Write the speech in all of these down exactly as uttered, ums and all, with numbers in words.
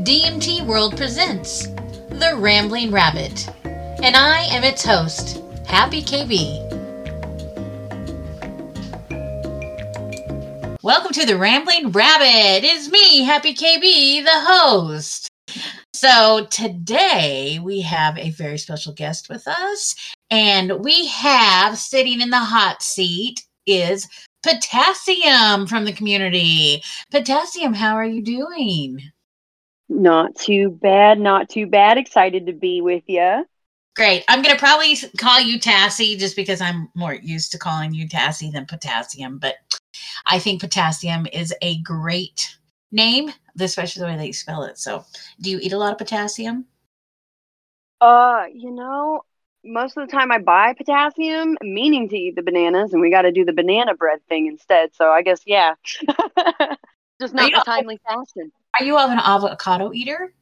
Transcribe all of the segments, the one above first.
D M T World presents The Rambling Rabbit, and I am its host, Happy K B. Welcome to The Rambling Rabbit. It is me, Happy K B, the host. So today we have a very special guest with us, and we have sitting in the hot seat is Potassium from the community. Potassium, how are you doing? Not too bad, not too bad. Excited to be with you. Great. I'm going to probably call you Tassie just because I'm more used to calling you Tassie than Potassium, but I think Potassium is a great name, especially the way that you spell it. So, do you eat a lot of potassium? Uh, you know, most of the time I buy potassium, meaning to eat the bananas, and we got to do the banana bread thing instead. So I guess, yeah. Just not the timely fashion. Are you an avocado eater?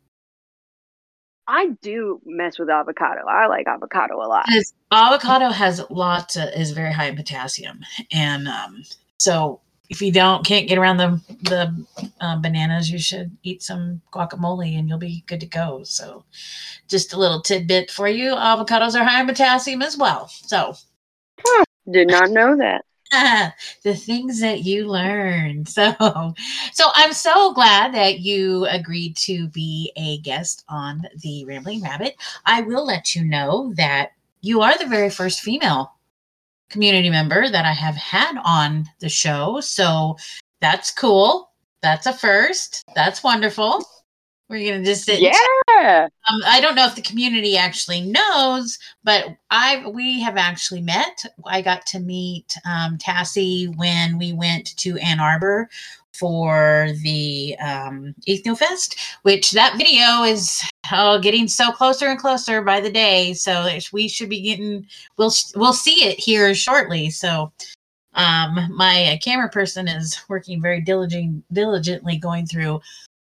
I do mess with avocado. I like avocado a lot. Because avocado has lots of, is very high in potassium. And um, so if you don't, can't get around the, the uh, bananas, you should eat some guacamole and you'll be good to go. So just a little tidbit for you. Avocados are high in potassium as well. So. Huh, did not know that. The things that you learn. So, so I'm so glad that you agreed to be a guest on the Rambling Rabbit. I will let you know that you are the very first female community member that I have had on the show. So that's cool. That's a first. That's wonderful. We're going to just sit. Yeah. Um, I don't know if the community actually knows, but I we have actually met. I got to meet um, Tassie when we went to Ann Arbor for the um, Ethnofest, which that video is oh, getting so closer and closer by the day. So we should be getting, we'll, we'll see it here shortly. So um, my camera person is working very diligent, diligently going through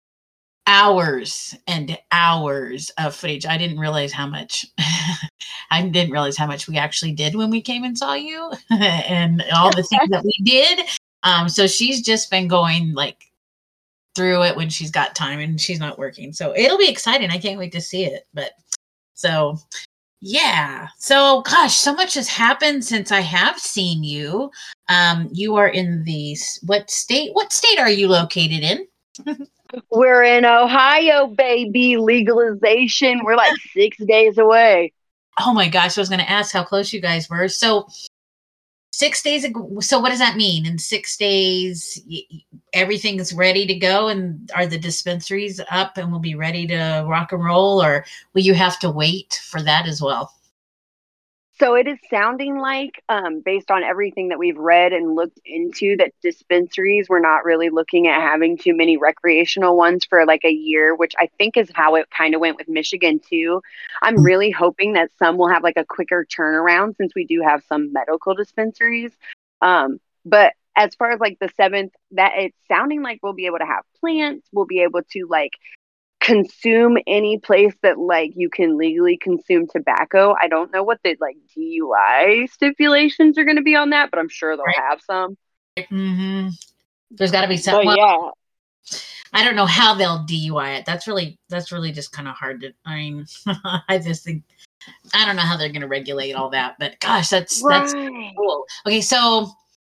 hours and hours of footage. I didn't realize how much I didn't realize how much we actually did when we came and saw you and all the things that we did. Um, so she's just been going like through it when she's got time and she's not working. So it'll be exciting. I can't wait to see it. But so yeah. So gosh, so much has happened since I have seen you. Um, you are in the what state? What state are you located in? We're in Ohio, baby. Legalization. We're like six days away. Oh my gosh, I was going to ask how close you guys were. So six days ago. So what does that mean? In six days, everything is ready to go, and are the dispensaries up and will be ready to rock and roll, or will you have to wait for that as well? So it is sounding like, um, based on everything that we've read and looked into, that dispensaries, we're not really looking at having too many recreational ones for like a year, which I think is how it kind of went with Michigan too. I'm really hoping that some will have like a quicker turnaround since we do have some medical dispensaries. Um, but as far as like the seventh, that it's sounding like we'll be able to have plants. We'll be able to like consume any place that like you can legally consume tobacco. I don't know what the like D U I stipulations are going to be on that, but I'm sure they'll right. have some. Mm-hmm. There's got to be some. Well, yeah. I don't know how they'll D U I it. That's really that's really just kind of hard to. I mean, I just think I don't know how they're going to regulate all that, but gosh, that's right. that's cool. Okay, so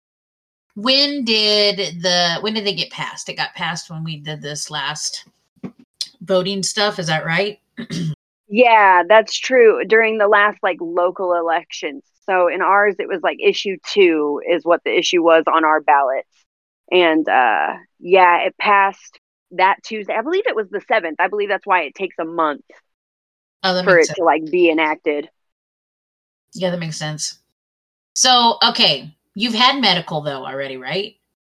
when did the when did they get passed? It got passed when we did this last voting stuff, is that right? Yeah, that's true. During the last like local elections. So in ours it was like issue two is what the issue was on our ballots. And uh yeah, it passed that Tuesday. I believe it was the seventh. I believe that's why it takes a month oh, for it sense. to like be enacted. Yeah, that makes sense. So, okay, you've had medical though already, right?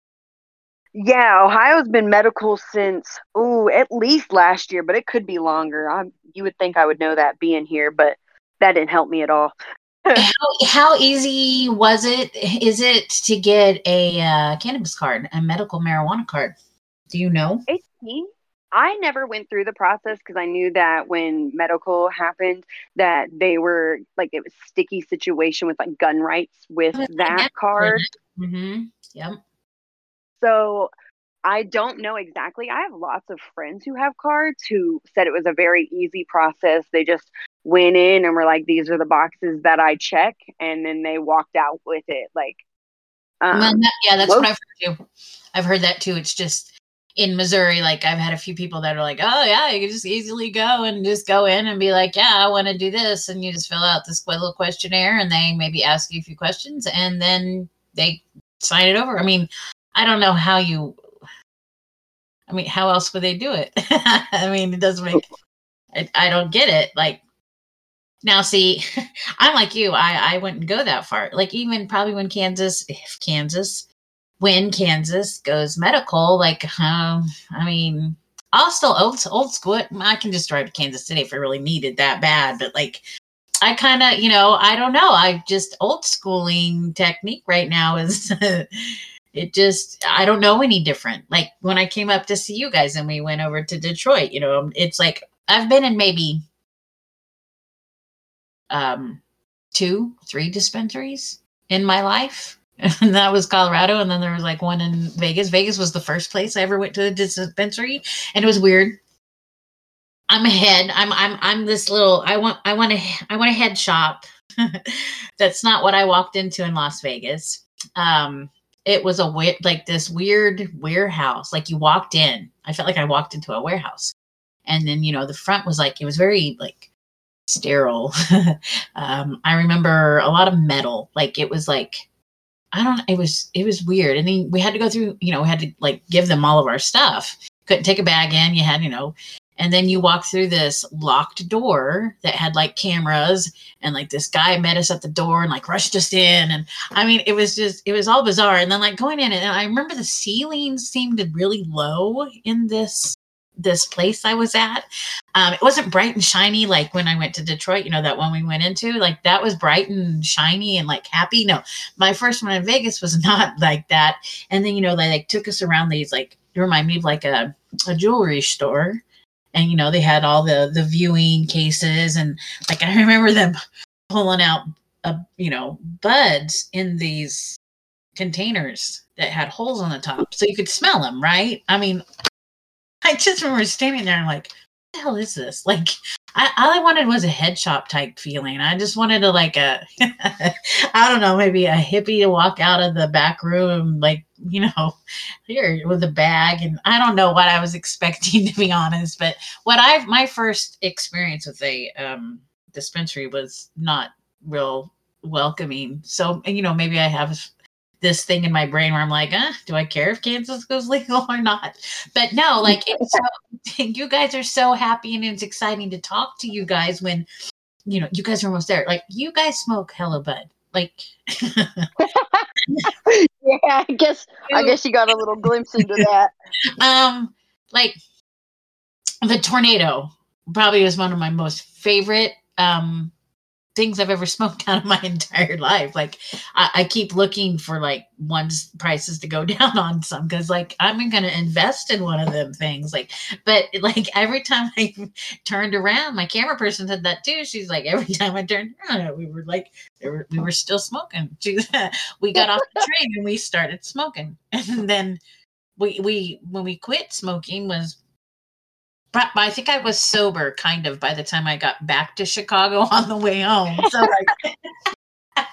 Yeah, Ohio's been medical since, oh, at least last year, but it could be longer. I, you would think I would know that being here, but that didn't help me at all. how, how easy was it, is it to get a uh, cannabis card, a medical marijuana card? Do you know? It's me. I never went through the process because I knew that when medical happened that they were like, it was a sticky situation with like gun rights with that card. Mm-hmm. Yep. So I don't know exactly. I have lots of friends who have cards who said it was a very easy process. They just went in and were like, these are the boxes that I check. And then they walked out with it. Like, Well, um, that, yeah, that's most, what I've heard too. I've heard that too. It's just in Missouri, like I've had a few people that are like, oh yeah, you can just easily go and just go in and be like, yeah, I want to do this. And you just fill out this little questionnaire and they maybe ask you a few questions and then they sign it over. I mean, I don't know how you, I mean, how else would they do it? I mean, it doesn't make, I, I don't get it. Like, now, see, I'm like you. I, I wouldn't go that far. Like, even probably when Kansas, if Kansas, when Kansas goes medical, like, um, I mean, I'll still old, old school it. I can just drive to Kansas City if I really needed that bad. But, like, I kind of, you know, I don't know. I just old schooling technique right now is, it just, I don't know any different. Like, when I came up to see you guys and we went over to Detroit, you know, it's like, I've been in maybe um, two, three dispensaries in my life. And that was Colorado. And then there was like one in Vegas. Vegas was the first place I ever went to a dispensary. And it was weird. I'm a head. I'm, I'm, I'm this little, I want, I want to, I want a head shop. That's not what I walked into in Las Vegas. Um, it was a weird, like this weird warehouse. Like you walked in, I felt like I walked into a warehouse. And then, you know, the front was like, it was very like, sterile. um, I remember a lot of metal. Like it was like, I don't, it was, it was weird. And then we had to go through, you know, we had to like give them all of our stuff. Couldn't take a bag in. You had, you know, and then you walk through this locked door that had like cameras and like this guy met us at the door and like rushed us in. And I mean, it was just, it was all bizarre. And then like going in and I remember the ceilings seemed really low in this this place I was at. Um, it wasn't bright and shiny like when I went to Detroit, you know, that one we went into, like that was bright and shiny and like happy. No, my first one in Vegas was not like that. And then, you know, they like took us around these, like, it reminded me of like a, a jewelry store. And, you know, they had all the, the viewing cases. And like, I remember them pulling out, uh, you know, buds in these containers that had holes on the top so you could smell them. Right. I mean, I just remember standing there and like, what the hell is this? Like, I, all I wanted was a head shop type feeling. I just wanted to like a, I don't know, maybe a hippie to walk out of the back room, like, you know, here with a bag. And I don't know what I was expecting, to be honest. But what I've, my first experience with a um, dispensary was not real welcoming. So, you know, maybe I have this thing in my brain where I'm like, eh, do I care if Kansas goes legal or not? But no, like it's so, you guys are so happy and it's exciting to talk to you guys when, you know, you guys are almost there. Like you guys smoke hella bud. Like yeah, I guess I guess you got a little glimpse into that. Um, like the Tornado probably is one of my most favorite um things I've ever smoked out of my entire life. Like I, I keep looking for like one's prices to go down on some because like I'm going to invest in one of them things. Like, but like every time I turned around, my camera person said that too. She's like, every time I turned around, we were like, we were, we were still smoking. She, we got off the train and we started smoking. And then we, we, when we quit smoking was, but I think I was sober kind of by the time I got back to Chicago on the way home. So like,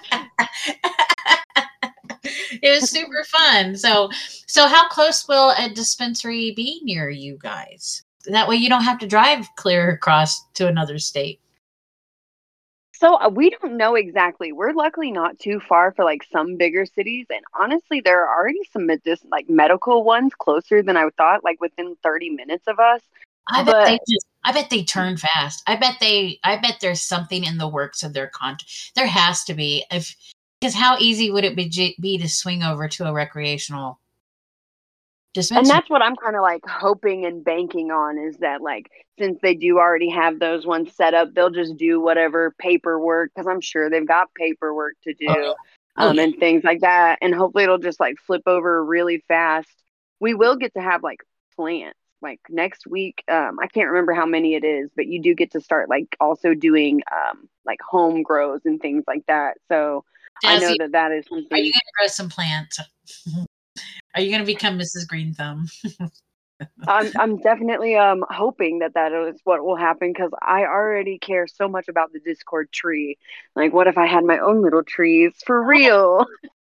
it was super fun. So, so how close will a dispensary be near you guys? That way you don't have to drive clear across to another state. So uh, we don't know exactly. We're luckily not too far for like some bigger cities, and honestly, there are already some medis- like medical ones closer than I thought, like within thirty minutes of us. I but bet they just, I bet they turn fast. I bet they, I bet there's something in the works of their contract. There has to be, if because how easy would it be, be to swing over to a recreational dispensary? And that's what I'm kind of like hoping and banking on is that like since they do already have those ones set up, they'll just do whatever paperwork because I'm sure they've got paperwork to do Oh, yeah. Oh, um, yeah. and things like that. And hopefully it'll just like flip over really fast. We will get to have like plants like next week. Um, I can't remember how many it is, but you do get to start like also doing um, like home grows and things like that. So I know Dazzy, that that is something. are you going to grow some plants? Are you going to become Missus Green Thumb? I'm I'm definitely um hoping that that is what will happen because I already care so much about the Discord tree. Like, what if I had my own little trees for real?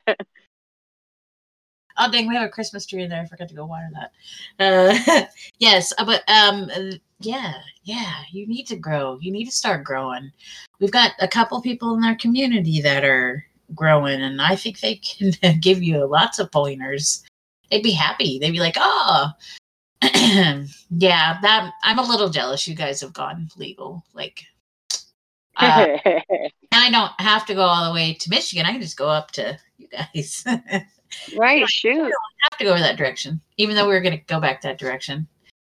Oh, dang, we have a Christmas tree in there. I forgot to go water that. Uh, yes, uh, but um, uh, yeah, yeah, you need to grow. You need to start growing. We've got a couple people in our community that are growing, and I think they can give you lots of pointers. They'd be happy. They'd be like, oh, yeah, that I'm a little jealous you guys have gone legal. Like, uh, I don't have to go all the way to Michigan. I can just go up to you guys. Right, like, shoot. We don't have to go that direction, even though we were going to go back that direction.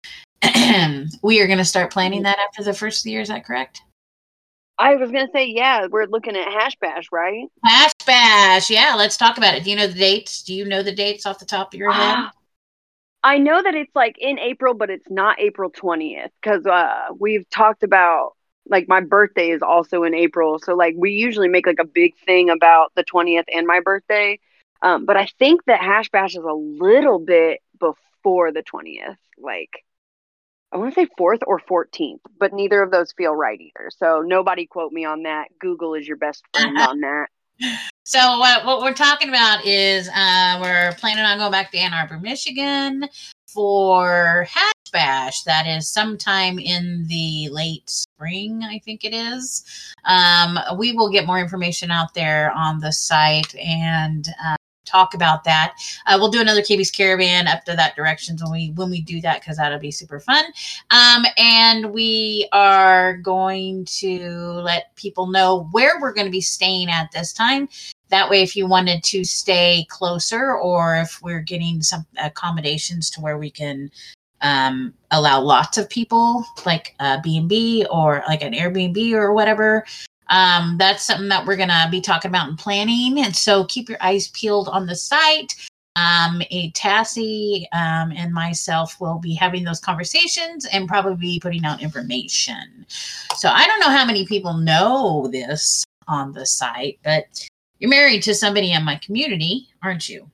We are going to start planning that after the first of the year. Is that correct? I was going to say, yeah, we're looking at Hash Bash, right? Hash Bash. Yeah, let's talk about it. Do you know the dates? Do you know the dates off the top of your head? I know that it's like in April, but it's not April twentieth because uh, we've talked about like my birthday is also in April. So like we usually make like a big thing about the twentieth and my birthday. Um, but I think that Hash Bash is a little bit before the twentieth. Like I want to say fourth or fourteenth, but neither of those feel right either. So nobody quote me on that. Google is your best friend on that. So what, what we're talking about is uh, we're planning on going back to Ann Arbor, Michigan for Hash Bash. That is sometime in the late spring, I think it is. Um, we will get more information out there on the site and uh, talk about that. Uh, we'll do another K B's Caravan up to that direction when we when we do that because that'll be super fun. Um, and we are going to let people know where we're going to be staying at this time. That way, if you wanted to stay closer or if we're getting some accommodations to where we can um, allow lots of people, like a B and B or like an Airbnb or whatever, um, that's something that we're going to be talking about and planning. And so keep your eyes peeled on the site. Um, a Tassie um, and myself will be having those conversations and probably be putting out information. So I don't know how many people know this on the site, but you're married to somebody in my community, aren't you?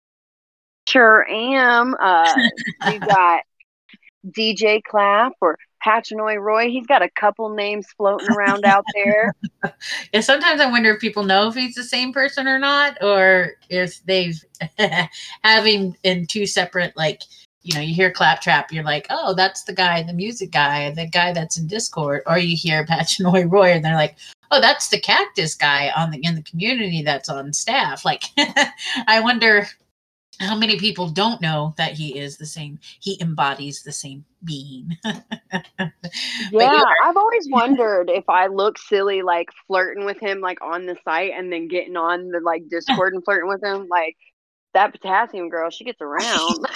Sure am. Uh, we've got D J Clapp or Hatchinoy Roy. He's got a couple names floating around out there. Yeah, sometimes I wonder if people know if he's the same person or not, or if they've having in two separate, like, you know, you hear Claptrap, you're like, oh, that's the guy, the music guy, the guy that's in Discord, or you hear Hatchinoy Roy, and they're like, oh, that's the cactus guy on the in the community that's on staff. Like, I wonder how many people don't know that he is the same. He embodies the same being. Yeah, I've always wondered if I look silly, like flirting with him, like on the site, and then getting on the like Discord and flirting with him. Like that potassium girl, she gets around.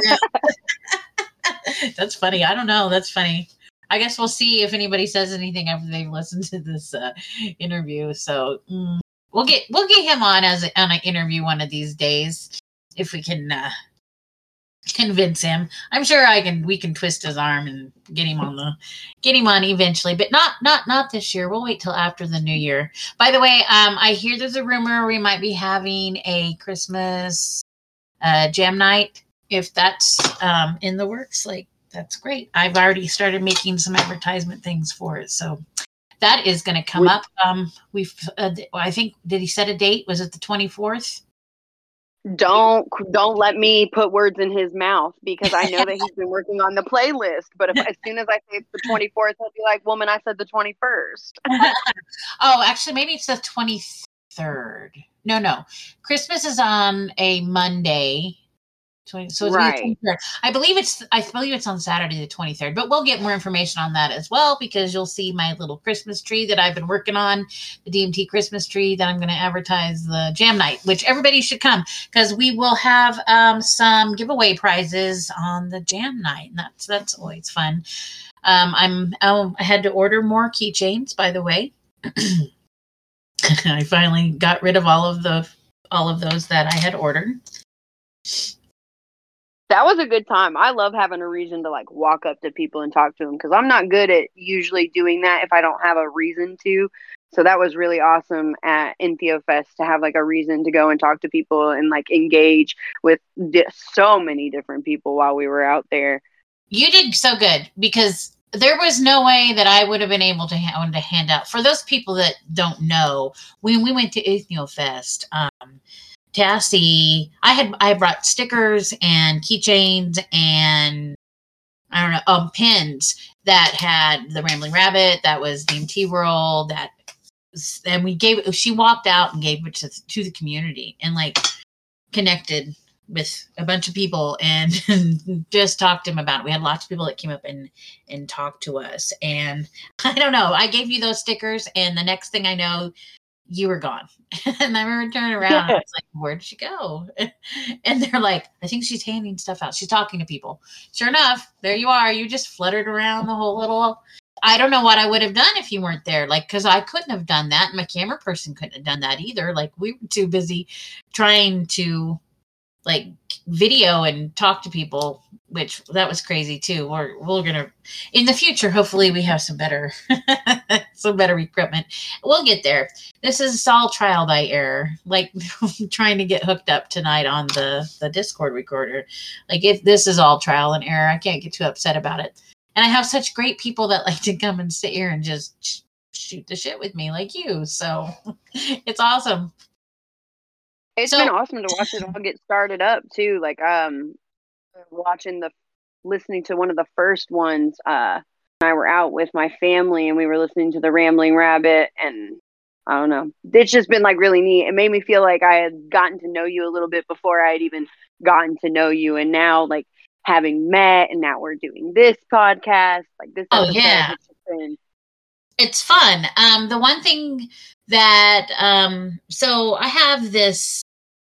That's funny. I don't know. That's funny. I guess we'll see if anybody says anything after they've listened to this uh, interview. So mm, we'll get we'll get him on as a, on an interview one of these days if we can uh, convince him. I'm sure I can. We can twist his arm and get him on the get him on eventually, but not not not this year. We'll wait till after the new year. By the way, um, I hear there's a rumor we might be having a Christmas uh, jam night. If that's um, in the works, like. That's great. I've already started making some advertisement things for it. So that is going to come we, up. Um, we've, uh, I think, did he set a date? Was it the twenty-fourth? Don't, don't let me put words in his mouth because I know that he's been working on the playlist. But if, as soon as I say it's the twenty-fourth, he'll be like, woman, I said the twenty-first. Oh, actually, maybe it's the twenty-third. No, no. Christmas is on a Monday. So it's right. I believe it's I believe it's on Saturday the twenty-third, but we'll get more information on that as well because you'll see my little Christmas tree that I've been working on, the D M T Christmas tree that I'm going to advertise the jam night, which everybody should come because we will have um, some giveaway prizes on the jam night, and that's that's always fun. Um, I'm oh, I had to order more keychains, by the way. I finally got rid of all of the all of those that I had ordered. That was a good time. I love having a reason to like walk up to people and talk to them because I'm not good at usually doing that if I don't have a reason to. So that was really awesome at in TheoFest to have like a reason to go and talk to people and like engage with di- so many different people while we were out there. You did so good, because there was no way that I would have been able to, ha- to hand out. For those people that don't know, when we went to IthneoFest, um, Tassie, I had I brought stickers and keychains and I don't know, um, pins that had the Rambling Rabbit, that was D M T World, that, and we gave, she walked out and gave it to, to the community and like connected with a bunch of people and just talked to him about it. We had lots of people that came up and, and talked to us. And I don't know, I gave you those stickers and the next thing I know, you were gone. And I remember turning around and I was like, where'd she go? And they're like, I think she's handing stuff out. She's talking to people. Sure enough, there you are. You just fluttered around the whole little, I don't know what I would have done if you weren't there. Like, cause I couldn't have done that. My camera person couldn't have done that either. Like we were too busy trying to like video and talk to people, which that was crazy too. We're, we're going to, in the future, hopefully we have some better, some better equipment. We'll get there. This is all trial by error. Like trying to get hooked up tonight on the, the Discord recorder. Like if this is all trial and error, I can't get too upset about it. And I have such great people that like to come and sit here and just shoot the shit with me like you. So it's awesome. It's so, been awesome to watch it all get started up too. Like um, watching the, listening to one of the first ones. Uh, I were out with my family and we were listening to the Rambling Rabbit, and I don't know. It's just been like really neat. It made me feel like I had gotten to know you a little bit before I had even gotten to know you, and now like having met, and now we're doing this podcast. Like this oh episode, yeah, it's just been. It's fun. Um, the one thing that um, so I have this.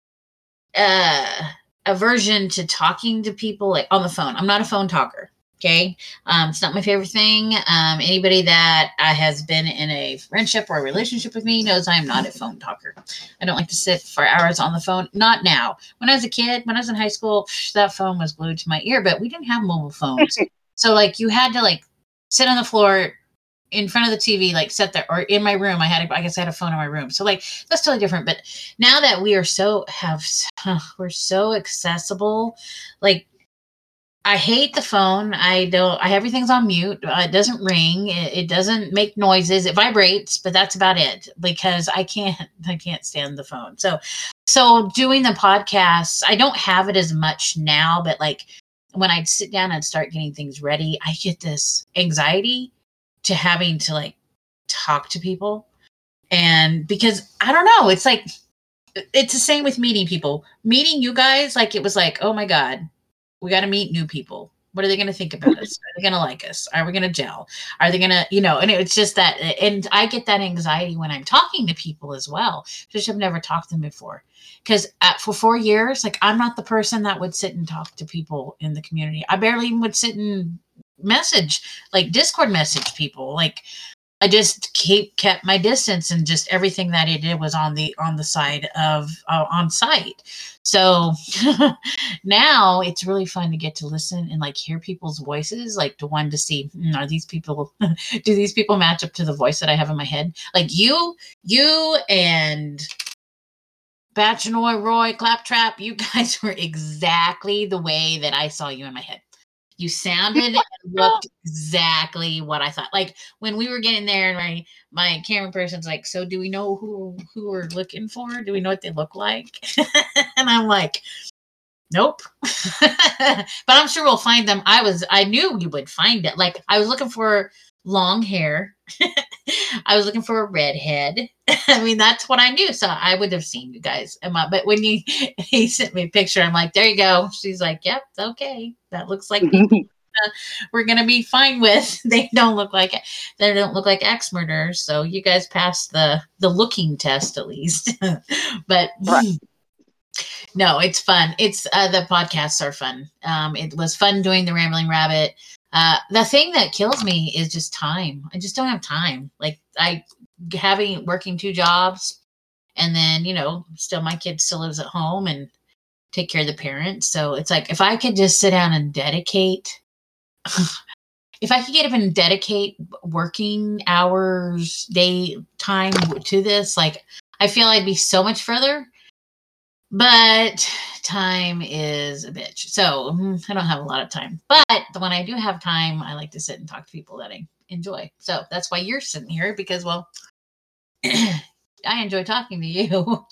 Uh, aversion to talking to people like on the phone. I'm not a phone talker. Okay. Um, it's not my favorite thing. Um, anybody that uh, has been in a friendship or a relationship with me knows I'm not a phone talker. I don't like to sit for hours on the phone. Not now. When I was a kid, when I was in high school, that phone was glued to my ear, but we didn't have mobile phones. So like you had to like sit on the floor in front of the T V, like sit there, or in my room. I had, a, I guess I had a phone in my room. So like, that's totally different. But now that we are so have, we're so accessible, like I hate the phone. I don't, I, everything's on mute. Uh, it doesn't ring. It, it doesn't make noises. It vibrates, but that's about it because I can't, I can't stand the phone. So, so doing the podcasts, I don't have it as much now, but like when I'd sit down and start getting things ready, I get this anxiety to having to like talk to people. And because I don't know, it's like, it's the same with meeting people. Meeting you guys, like it was like, oh my God, we got to meet new people. What are they going to think about us? Are they going to like us? Are we going to gel? Are they going to, you know, and it's just that, and I get that anxiety when I'm talking to people as well. Just I've never talked to them before. Because for four years, like I'm not the person that would sit and talk to people in the community. I barely even would sit and message, like Discord message people. Like I just keep kept my distance, and just everything that I did was on the on the side of uh, on site. So now it's really fun to get to listen and like hear people's voices, like to one to see, mm, are these people do these people match up to the voice that I have in my head? Like you, you and Batchanoy, Roy, Claptrap, you guys were exactly the way that I saw you in my head. You sounded and looked exactly what I thought. Like when we were getting there, and my my camera person's like, "So do we know who who we're looking for? Do we know what they look like?" And I'm like, "Nope." But I'm sure we'll find them. I was I knew we would find it. Like I was looking for long hair. I was looking for a redhead. I mean, that's what I knew. So I would have seen you guys. But when you he sent me a picture, I'm like, there you go. She's like, yep, okay. That looks like people uh, we're gonna be fine with. They don't look like they don't look like axe murderers. So you guys passed the the looking test at least. But right. No, it's fun. It's uh, the podcasts are fun. Um, it was fun doing the Rambling Rabbit. Uh, the thing that kills me is just time. I just don't have time. Like I having working two jobs, and then, you know, still my kid still lives at home and take care of the parents. So it's like, if I could just sit down and dedicate, if I could get up and dedicate working hours, day time to this, like I feel I'd be so much further. But time is a bitch. So I don't have a lot of time. But when I do have time, I like to sit and talk to people that I enjoy. So that's why you're sitting here because, well, I enjoy talking to you.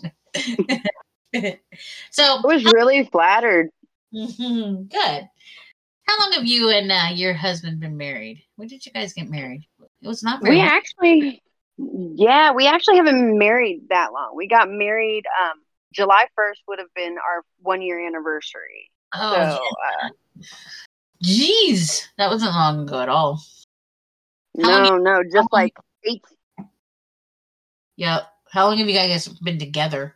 So I was really flattered. Good. How long have you and uh, your husband been married? When did you guys get married? It was not very We long. actually, yeah, we actually haven't been married that long. We got married. Um, July first would have been our one year anniversary. Oh, so, yeah. uh, Jeez, that wasn't long ago at all. How no, long- no, just how long- like eight. Yeah. How long have you guys been together?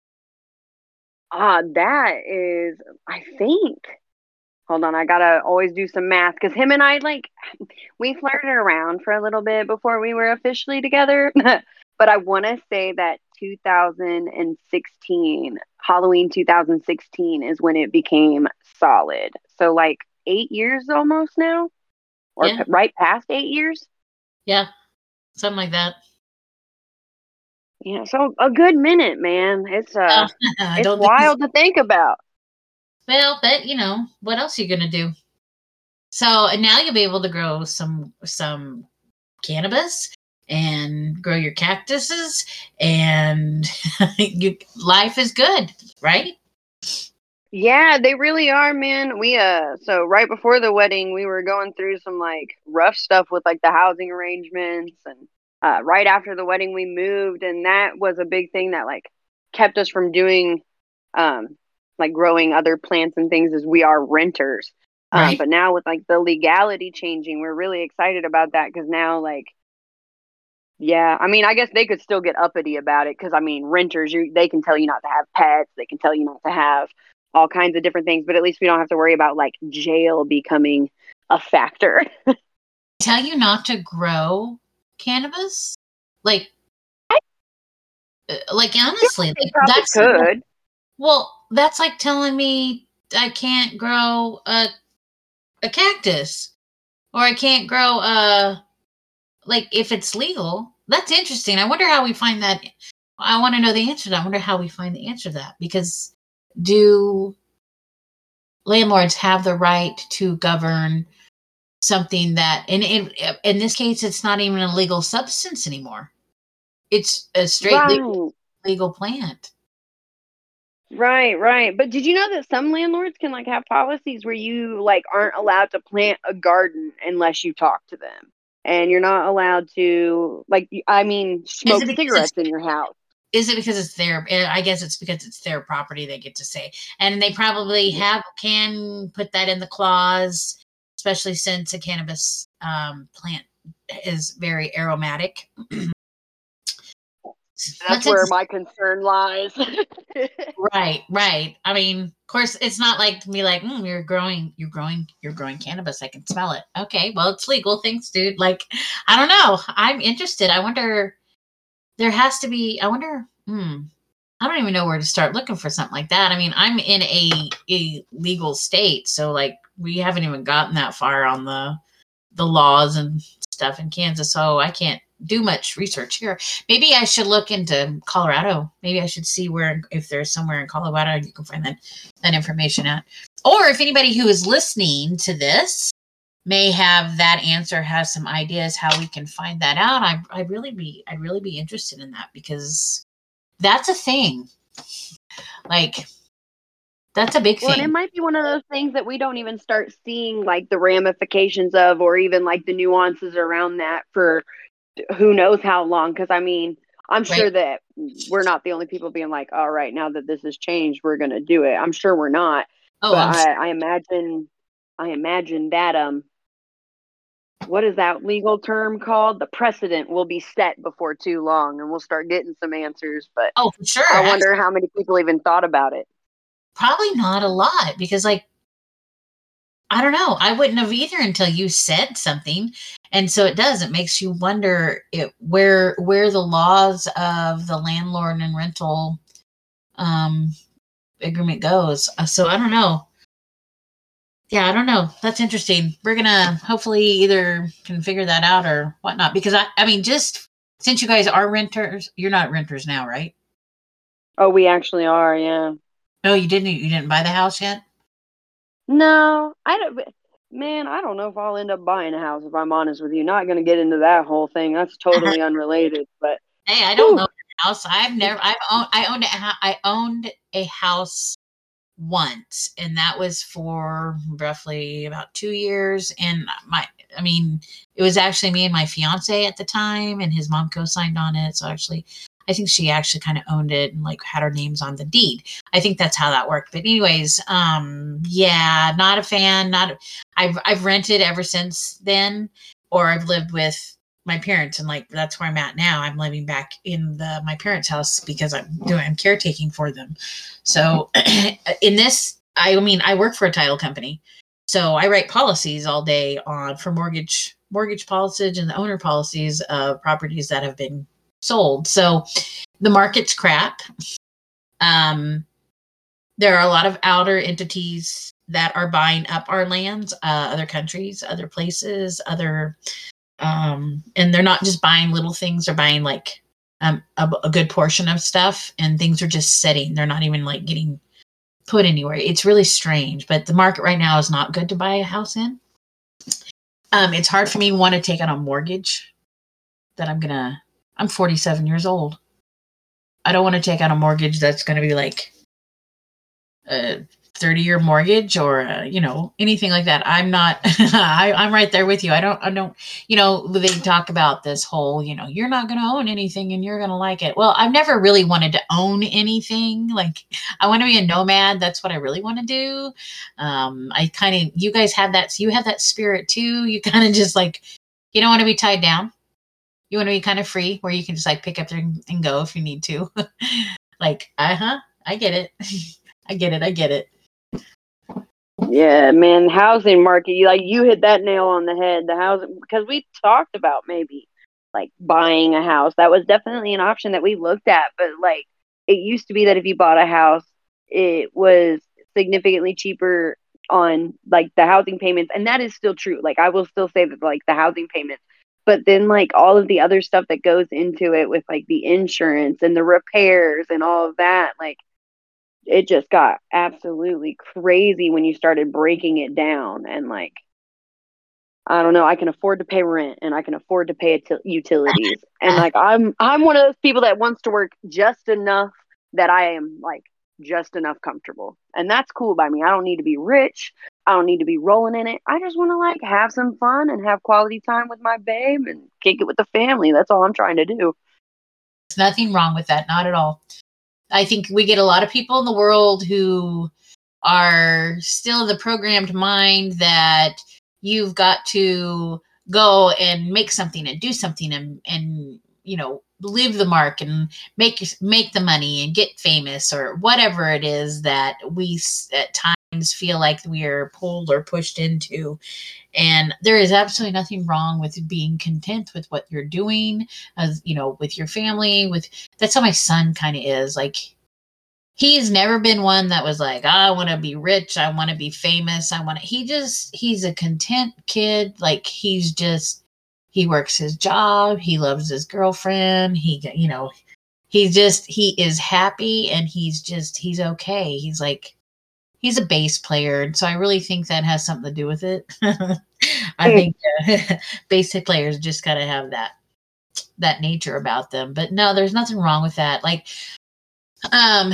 Ah, that is, I think. Hold on, I gotta always do some math because him and I like we flirted around for a little bit before we were officially together. But I want to say that two thousand sixteen, Halloween two thousand sixteen, is when it became solid. So like eight years almost now, or Yeah. p- right past eight years. Yeah. Something like that. Yeah, so a good minute, man. It's uh, I it's don't think wild to think about. Well, but you know, what else are you gonna do? So and now you'll be able to grow some some cannabis and grow your cactuses and you life is good, right? Yeah, they really are, man. We uh so right before the wedding, we were going through some like rough stuff with like the housing arrangements and uh right after the wedding we moved and that was a big thing that like kept us from doing um like growing other plants and things as we are renters. Um Right. but now with like the legality changing, we're really excited about that cuz now like yeah, I mean, I guess they could still get uppity about it because I mean, renters, you they can tell you not to have pets, they can tell you not to have all kinds of different things, but at least we don't have to worry about like jail becoming a factor. Tell you not to grow cannabis? Like uh, like honestly, They like, probably that's could. well, that's like telling me I can't grow a a cactus or I can't grow a like if it's legal. That's interesting. I wonder how we find that. I want to know the answer to that. I wonder how we find the answer to that because do landlords have the right to govern something that and in, in this case it's not even a legal substance anymore. It's a straight Right. legal, legal plant. Right, right. But did you know that some landlords can like have policies where you like aren't allowed to plant a garden unless you talk to them? And you're not allowed to like I mean Is smoke it because cigarettes it's in your house. is it because it's their I guess it's because it's their property they get to say. And they probably have can put that in the clause, especially since a cannabis um, plant is very aromatic. That's where my concern lies. Right, right. I mean, of course, it's not like to be like, mm, you're growing, you're growing, you're growing cannabis. I can smell it. Okay, well, it's legal. Thanks, dude. Like, I don't know. I'm interested. I wonder. There has to be. I wonder. Hmm. I don't even know where to start looking for something like that. I mean, I'm in a a legal state, so like we haven't even gotten that far on the the laws and stuff in Kansas, so I can't do much research here. Maybe I should look into Colorado. Maybe I should see where if there's somewhere in Colorado you can find that that information at. Or if anybody who is listening to this may have that answer, has some ideas how we can find that out. I I'd really be I'd really be interested in that because that's a thing. Like that's a big Well, thing. and it might be one of those things that we don't even start seeing like the ramifications of, or even like the nuances around that for who knows how long. Because I mean, I'm sure Right. that we're not the only people being like, all right, now that this has changed, we're going to do it. I'm sure we're not. Oh, but I'm sure. I, I imagine, I imagine that, um, what is that legal term called? The precedent will be set before too long and we'll start getting some answers. But Oh, for sure. I wonder Actually, how many people even thought about it. probably not a lot because like I don't know. I wouldn't have either until you said something. And so it does. It makes you wonder it, where where the laws of the landlord and rental um, agreement goes. Uh, So I don't know. Yeah, I don't know. That's interesting. We're gonna hopefully either can figure that out or whatnot. Because I, I mean, just since you guys are renters, you're not renters now, right? Oh, we actually are, yeah. No, you didn't. You didn't buy the house yet. No, I don't. Man, I don't know if I'll end up buying a house. If I'm honest with you, not going to get into that whole thing. That's totally unrelated. But Hey, I don't whew, know the house. I've never. I've owned. I owned. A, hou- I owned a house once, and that was for roughly about two years. And my, I mean, it was actually me and my fiance at the time, and his mom co-signed on it. So actually, I think she actually kind of owned it and like had her names on the deed. I think that's how that worked. But anyways, um, yeah, not a fan. Not. I've I've rented ever since then, or I've lived with my parents, and like that's where I'm at now. I'm living back in the my parents' house because I'm doing I'm caretaking for them. So in this, I mean, I work for a title company, so I write policies all day on for mortgage mortgage policies and owner policies of properties that have been sold. So the market's crap. Um, there are a lot of outer entities that are buying up our lands, uh, other countries, other places, other, um, and they're not just buying little things; they're buying like um, a, a good portion of stuff, and things are just sitting. They're not even like getting put anywhere. It's really strange, but the market right now is not good to buy a house in. Um, it's hard for me to want to take out a mortgage that I'm gonna. I'm forty-seven years old. I don't want to take out a mortgage that's going to be like a thirty year mortgage or, uh, you know, anything like that. I'm not, I, I'm right there with you. I don't, I don't, you know, they talk about this whole, you know, you're not going to own anything and you're going to like it. Well, I've never really wanted to own anything. Like I want to be a nomad. That's what I really want to do. Um, I kind of, you guys have that, you have that spirit too. You kind of just like, you don't want to be tied down. You want to be kind of free where you can just like pick up there and, and go if you need to. Like, uh-huh, I get it. I get it. I get it. yeah, man, housing market. You like you hit that nail on the head. The housing because we talked about maybe like buying a house. That was definitely an option that we looked at. But like it used to be that if you bought a house, it was significantly cheaper on like the housing payments, and that is still true. Like I will still say that like the housing payments. But then, like all of the other stuff that goes into it with like the insurance and the repairs and all of that, like it just got absolutely crazy when you started breaking it down. And like, I don't know, I can afford to pay rent and I can afford to pay t- utilities. And like, I'm I'm one of those people that wants to work just enough that I am like just enough comfortable, and that's cool by me. I don't need to be rich. I don't need to be rolling in it. I just want to like have some fun and have quality time with my babe and kick it with the family. That's all I'm trying to do. There's nothing wrong with that. Not at all. I think we get a lot of people in the world who are still the programmed mind that you've got to go and make something and do something and, and you know, leave the mark and make make the money and get famous or whatever it is that we at times feel like we are pulled or pushed into. And there is absolutely nothing wrong with being content with what you're doing, as you know, with your family. With that's how my son kind of is. Like he's never been one that was like, oh, I want to be rich, I want to be famous, I want to. He just he's a content kid. Like he's just he works his job, he loves his girlfriend, he you know he's just he is happy and he's just he's okay. He's like he's a bass player, and so I really think that has something to do with it. I think uh, bass players just gotta have that that nature about them. But no, there's nothing wrong with that. Like, um,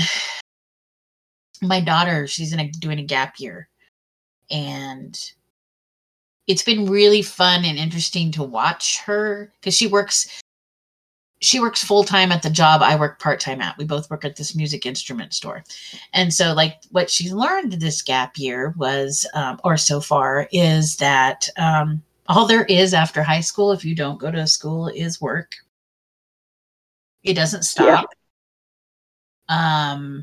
my daughter, she's in a, doing a gap year, and it's been really fun and interesting to watch her because she works she works full time at the job I work part time at. We both work at this music instrument store. And so like what she learned this gap year was, um, or so far is that, um, all there is after high school, if you don't go to school, is work. It doesn't stop. Yeah. Um,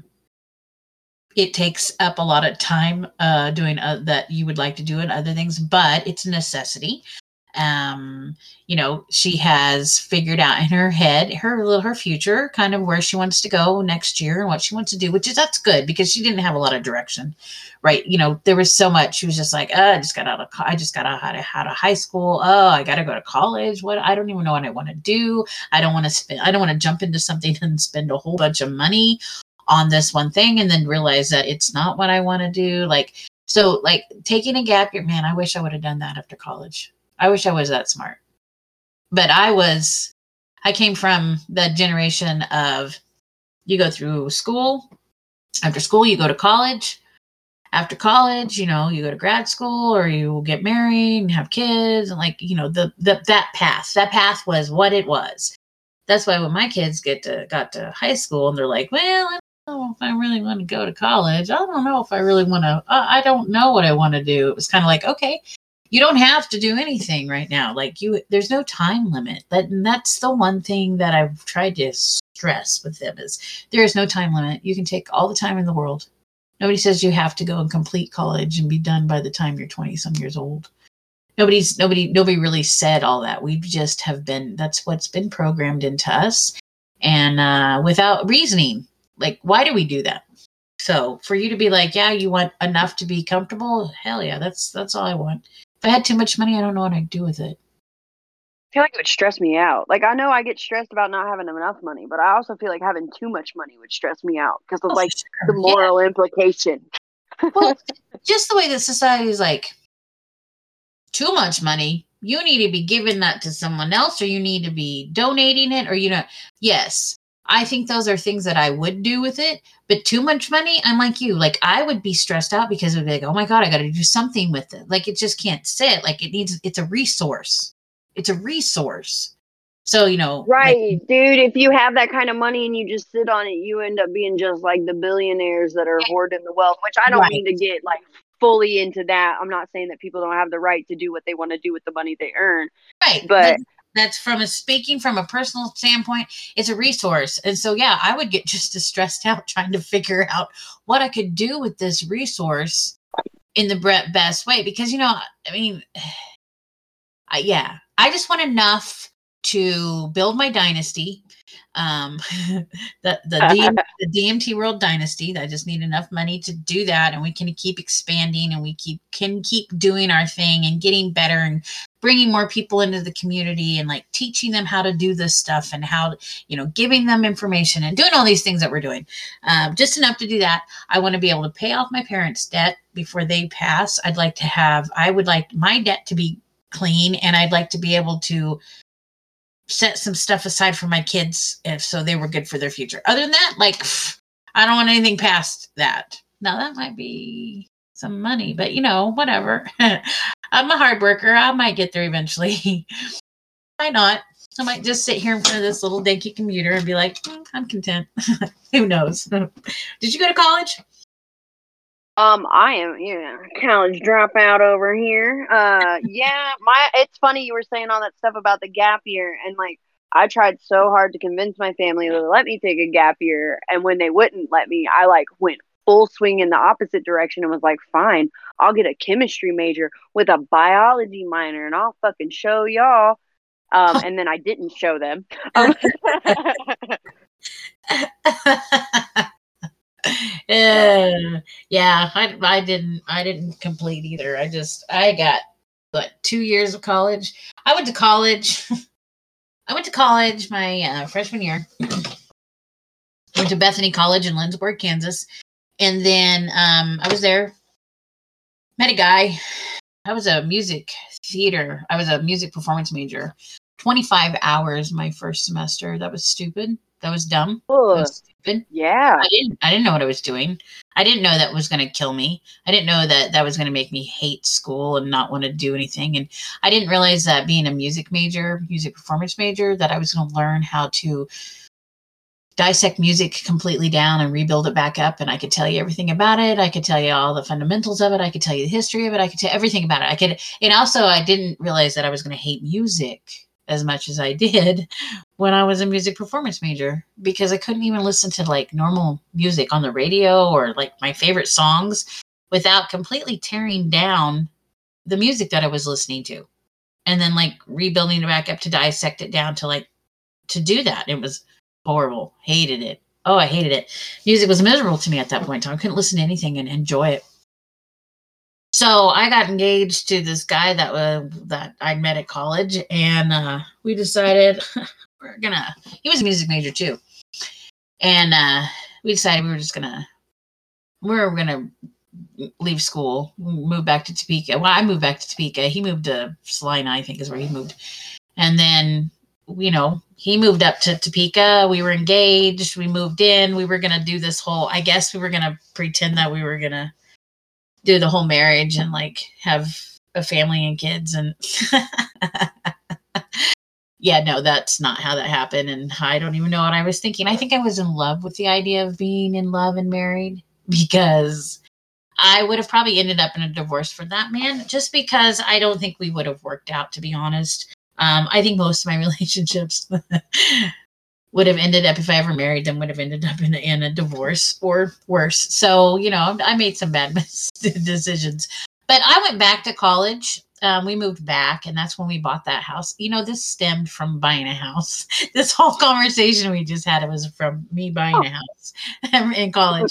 it takes up a lot of time, uh, doing uh, that you would like to do and other things, but it's a necessity. Um, you know, she has figured out in her head her little her future, kind of where she wants to go next year and what she wants to do, which is that's good because she didn't have a lot of direction, right? You know, there was so much. She was just like, oh, I just got out of I just got out of, out of high school. Oh, I got to go to college. What I don't even know what I want to do. I don't want to spend. I don't want to jump into something and spend a whole bunch of money on this one thing and then realize that it's not what I want to do. Like so, like taking a gap year. Man, I wish I would have done that after college. I wish I was that smart. But I was, I came from the generation of you go through school, after school, you go to college, after college, you know, you go to grad school or you get married and have kids and like, you know, the, the, that path, that path was what it was. That's why when my kids get to, got to high school and they're like, well, I don't know if I really want to go to college. I don't know if I really want to, uh, I don't know what I want to do. It was kind of like, okay, you don't have to do anything right now. Like you, there's no time limit. That and that's the one thing that I've tried to stress with them is there is no time limit. You can take all the time in the world. Nobody says you have to go and complete college and be done by the time you're twenty some years old. Nobody's nobody nobody really said all that. We just have been. That's what's been programmed into us, and uh, without reasoning. Like, why do we do that? So for you to be like, yeah, you want enough to be comfortable. Hell yeah, that's that's all I want. If I had too much money, I don't know what I'd do with it. I feel like it would stress me out. Like, I know I get stressed about not having enough money, but I also feel like having too much money would stress me out because of, oh, like, sure. the moral yeah. implication. Well, just the way that society is like, too much money, you need to be giving that to someone else or you need to be donating it or, you know, yes. I think those are things that I would do with it, but too much money, I'm like you. Like I would be stressed out because it would be like, oh my God, I got to do something with it. Like it just can't sit. Like it needs, it's a resource. It's a resource. So, you know. Right, like, dude. If you have that kind of money and you just sit on it, you end up being just like the billionaires that are hoarding the wealth, which I don't right. mean to get like fully into that. I'm not saying that people don't have the right to do what they want to do with the money they earn. Right. But. That's from a speaking from a personal standpoint, it's a resource. And so, yeah, I would get just as stressed out trying to figure out what I could do with this resource in the best way. Because, you know, I mean, I, yeah, I just want enough to build my dynasty. Um, the, the, D M, the D M T World Dynasty. I just need enough money to do that. And we can keep expanding and we keep can keep doing our thing and getting better and bringing more people into the community and like teaching them how to do this stuff and how, you know, giving them information and doing all these things that we're doing. Um, just enough to do that. I want to be able to pay off my parents' debt before they pass. I'd like to have, I would like my debt to be clean and I'd like to be able to set some stuff aside for my kids if so they were good for their future. Other than that, like, I don't want anything past that. Now that might be some money, but you know, whatever. I'm a hard worker. I might get there eventually. Why not? I might just sit here in front of this little dinky computer and be like, mm, I'm content. Who knows? Did you go to college? Um, I am, you know, college dropout over here. Uh, yeah, my, it's funny you were saying all that stuff about the gap year, and like, I tried so hard to convince my family to let me take a gap year, and when they wouldn't let me, I like went full swing in the opposite direction and was like, fine, I'll get a chemistry major with a biology minor, and I'll fucking show y'all. Um, and then I didn't show them. Um, Uh, yeah, I, I didn't, I didn't complete either. I just, I got, what, two years of college. I went to college. I went to college my uh, freshman year. Went to Bethany College in Lindsborg, Kansas. And then um, I was there, met a guy. I was a music theater. I was a music performance major. twenty-five hours my first semester. That was stupid. That was dumb. That was stupid. Yeah. I didn't I didn't know what I was doing. I didn't know that was going to kill me. I didn't know that that was going to make me hate school and not want to do anything. And I didn't realize that being a music major, music performance major, that I was going to learn how to dissect music completely down and rebuild it back up. And I could tell you everything about it. I could tell you all the fundamentals of it. I could tell you the history of it. I could tell everything about it. I could, and also I didn't realize that I was going to hate music as much as I did when I was a music performance major, because I couldn't even listen to like normal music on the radio or like my favorite songs without completely tearing down the music that I was listening to. and then like rebuilding it back up to dissect it down to like to do that. It was horrible. Hated it. Oh, I hated it. Music was miserable to me at that point in time. I couldn't listen to anything and enjoy it. So I got engaged to this guy that uh, that I met at college, and uh, we decided we're gonna. He was a music major too, and uh, we decided we were just gonna we were gonna leave school, move back to Topeka. Well, I moved back to Topeka. He moved to Salina, I think, is where he moved, and then you know he moved up to Topeka. We were engaged. We moved in. We were gonna do this whole. I guess we were gonna pretend that we were gonna do the whole marriage and like have a family and kids and yeah, no, that's not how that happened. And I don't even know what I was thinking. I think I was in love with the idea of being in love and married, because I would have probably ended up in a divorce for that man, just because I don't think we would have worked out, to be honest. Um, I think most of my relationships would have ended up, if I ever married them, would have ended up in a, in a divorce or worse. So, you know, I made some bad decisions. But I went back to college. Um, we moved back, and that's when we bought that house. You know, this stemmed from buying a house. This whole conversation we just had, it was from me buying a house in college.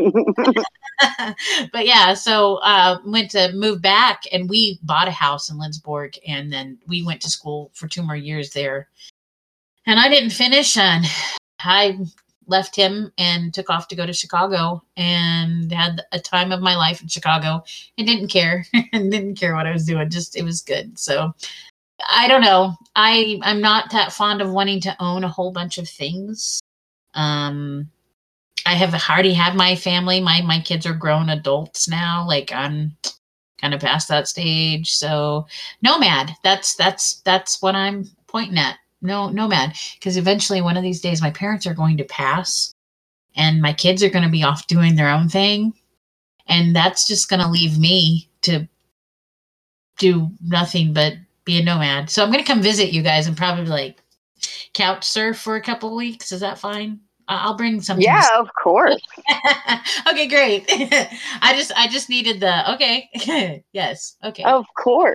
But yeah, so uh, went to move back, and we bought a house in Lindsborg, and then we went to school for two more years there. And I didn't finish, and I left him and took off to go to Chicago and had a time of my life in Chicago and didn't care and didn't care what I was doing. Just, it was good. So I don't know. I, I'm not that fond of wanting to own a whole bunch of things. Um, I have already had my family. My, my kids are grown adults now. Like I'm kind of past that stage. So nomad, that's, that's, that's what I'm pointing at. No, nomad, because eventually one of these days my parents are going to pass and my kids are going to be off doing their own thing. And that's just going to leave me to do nothing but be a nomad. So I'm going to come visit you guys and probably like couch surf for a couple of weeks. Is that fine? I'll bring something. Yeah, of course. Okay, great. I just, I just needed the, okay. Yes. Okay. Of course.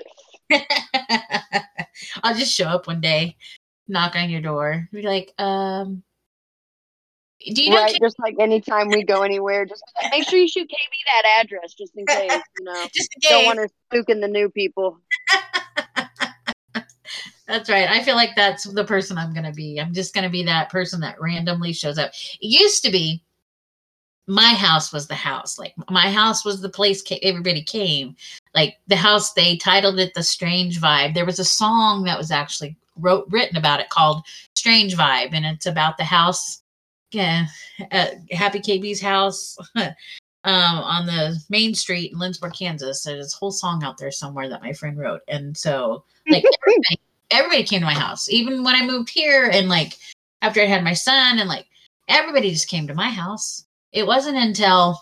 I'll just show up one day. Knock on your door. Be like, um, do you know? Right, K- just like anytime we go anywhere, just make sure you shoot K B that address, just in case. You know, just in case. Don't want her spooking the new people. That's right. I feel like that's the person I'm gonna be. I'm just gonna be that person that randomly shows up. It used to be my house was the house. Like my house was the place ca- everybody came. Like the house, they titled it The Strange Vibe. There was a song that was actually wrote written about it called Strange Vibe, and it's about the house, yeah, uh, Happy K B's house um, on the main street in Lindsborg, Kansas. So there's a whole song out there somewhere that my friend wrote, and so like everybody, everybody came to my house, even when I moved here, and like after I had my son, and like everybody just came to my house. It wasn't until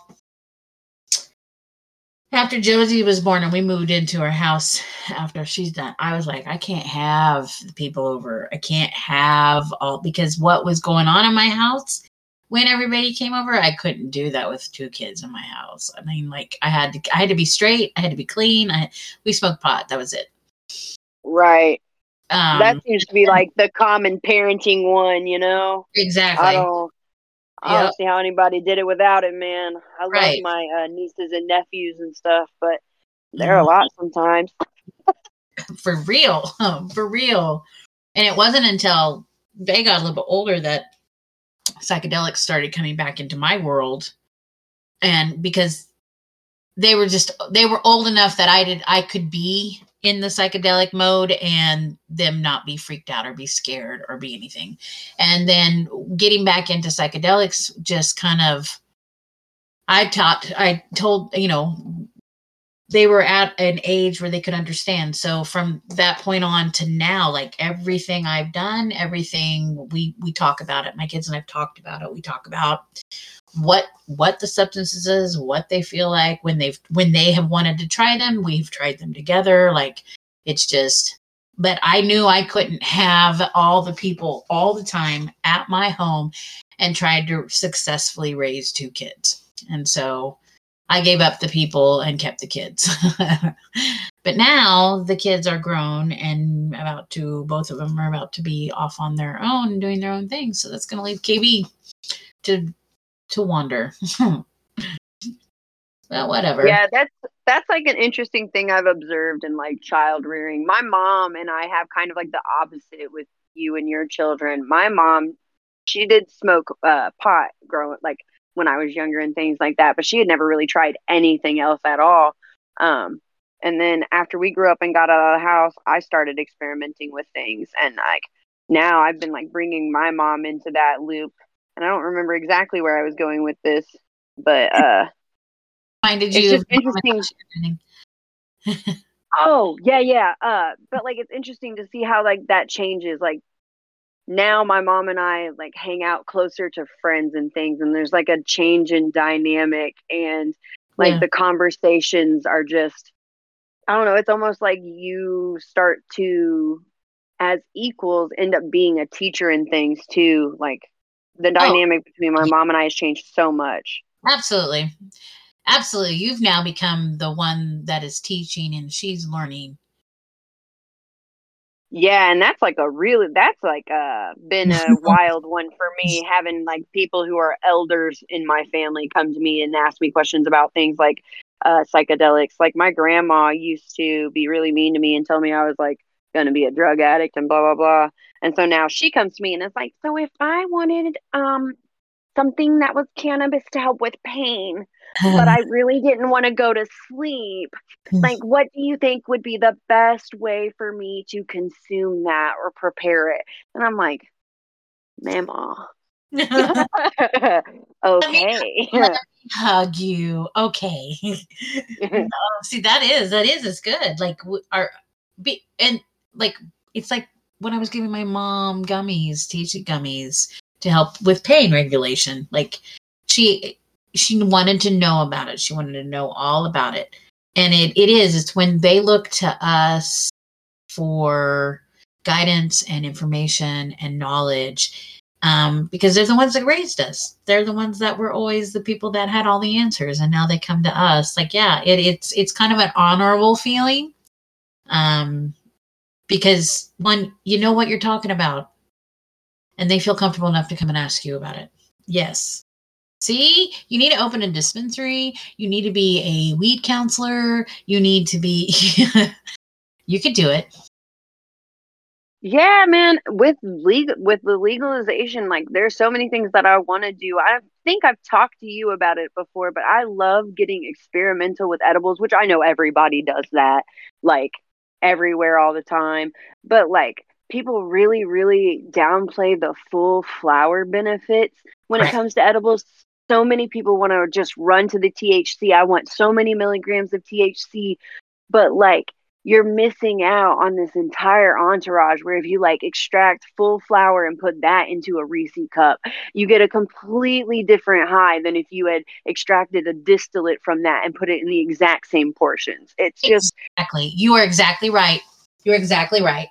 after Josie was born and we moved into our house after she's done, I was like, I can't have the people over. I can't have all, because what was going on in my house when everybody came over, I couldn't do that with two kids in my house. I mean, like I had to, I had to be straight. I had to be clean. I, we smoked pot. That was it. Right. Um, that seems to be like the common parenting one, you know? Exactly. I don't, I Yep. don't see how anybody did it without it, man. I Right. love my uh, nieces and nephews and stuff, but they're mm. a lot sometimes. For real. For real. And it wasn't until they got a little bit older that psychedelics started coming back into my world. And because they were just, they were old enough that I did, I could be in the psychedelic mode and them not be freaked out or be scared or be anything. And then getting back into psychedelics just kind of, I taught, I told, you know, they were at an age where they could understand. So from that point on to now, like everything I've done, everything we, we talk about it. My kids and I've talked about it. We talk about what, what the substances is, what they feel like when they've, when they have wanted to try them, we've tried them together. Like it's just, but I knew I couldn't have all the people all the time at my home and tried to successfully raise two kids. And so I gave up the people and kept the kids. But now the kids are grown and about to, both of them are about to be off on their own and doing their own thing. So that's going to leave K B to to wander. Well, whatever. Yeah, that's that's like an interesting thing I've observed in like child rearing. My mom and I have kind of like the opposite with you and your children. My mom, she did smoke uh, pot growing like when I was younger and things like that, but she had never really tried anything else at all. Um, and then after we grew up and got out of the house, I started experimenting with things, and like now I've been like bringing my mom into that loop. And I don't remember exactly where I was going with this, but uh. Did it's you just interesting. Oh, yeah, yeah. Uh, but like it's interesting to see how like that changes. Like now my mom and I like hang out closer to friends and things, and there's like a change in dynamic, and like Yeah. the conversations are just, I don't know, it's almost like you start to, as equals, end up being a teacher in things too. Like the dynamic oh. between my mom and I has changed so much. Absolutely. Absolutely. You've now become the one that is teaching and she's learning. Yeah, and that's like a really, that's like uh been a wild one for me, having like people who are elders in my family come to me and ask me questions about things like uh psychedelics. Like my grandma used to be really mean to me and tell me I was like going to be a drug addict and blah, blah, blah. And so now she comes to me and it's like, so if I wanted um something that was cannabis to help with pain, but I really didn't want to go to sleep, like, what do you think would be the best way for me to consume that or prepare it? And I'm like, Mama. Okay. Let me, let me hug you. Okay. No, see, that is, that is, it's good. Like our, be, and like, it's like when I was giving my mom gummies, T H C gummies to help with pain regulation. Like she, she wanted to know about it. She wanted to know all about it. And it, it is, it's when they look to us for guidance and information and knowledge, um, because they're the ones that raised us. They're the ones that were always the people that had all the answers. And now they come to us. Like, yeah, it, it's, it's kind of an honorable feeling. Um, because one, you know what you're talking about and they feel comfortable enough to come and ask you about it. Yes. See, you need to open a dispensary. You need to be a weed counselor. You need to be, you could do it. Yeah, man, with legal, with the legalization, like there's so many things that I want to do. I think I've talked to you about it before, but I love getting experimental with edibles, which I know everybody does that, like everywhere all the time. But like people really, really downplay the full flower benefits when Right. it comes to edibles. So many people want to just run to the T H C. I want so many milligrams of T H C, but like you're missing out on this entire entourage where if you like extract full flower and put that into a Reese cup, you get a completely different high than if you had extracted a distillate from that and put it in the exact same portions. It's just exactly. You are exactly right. You're exactly right.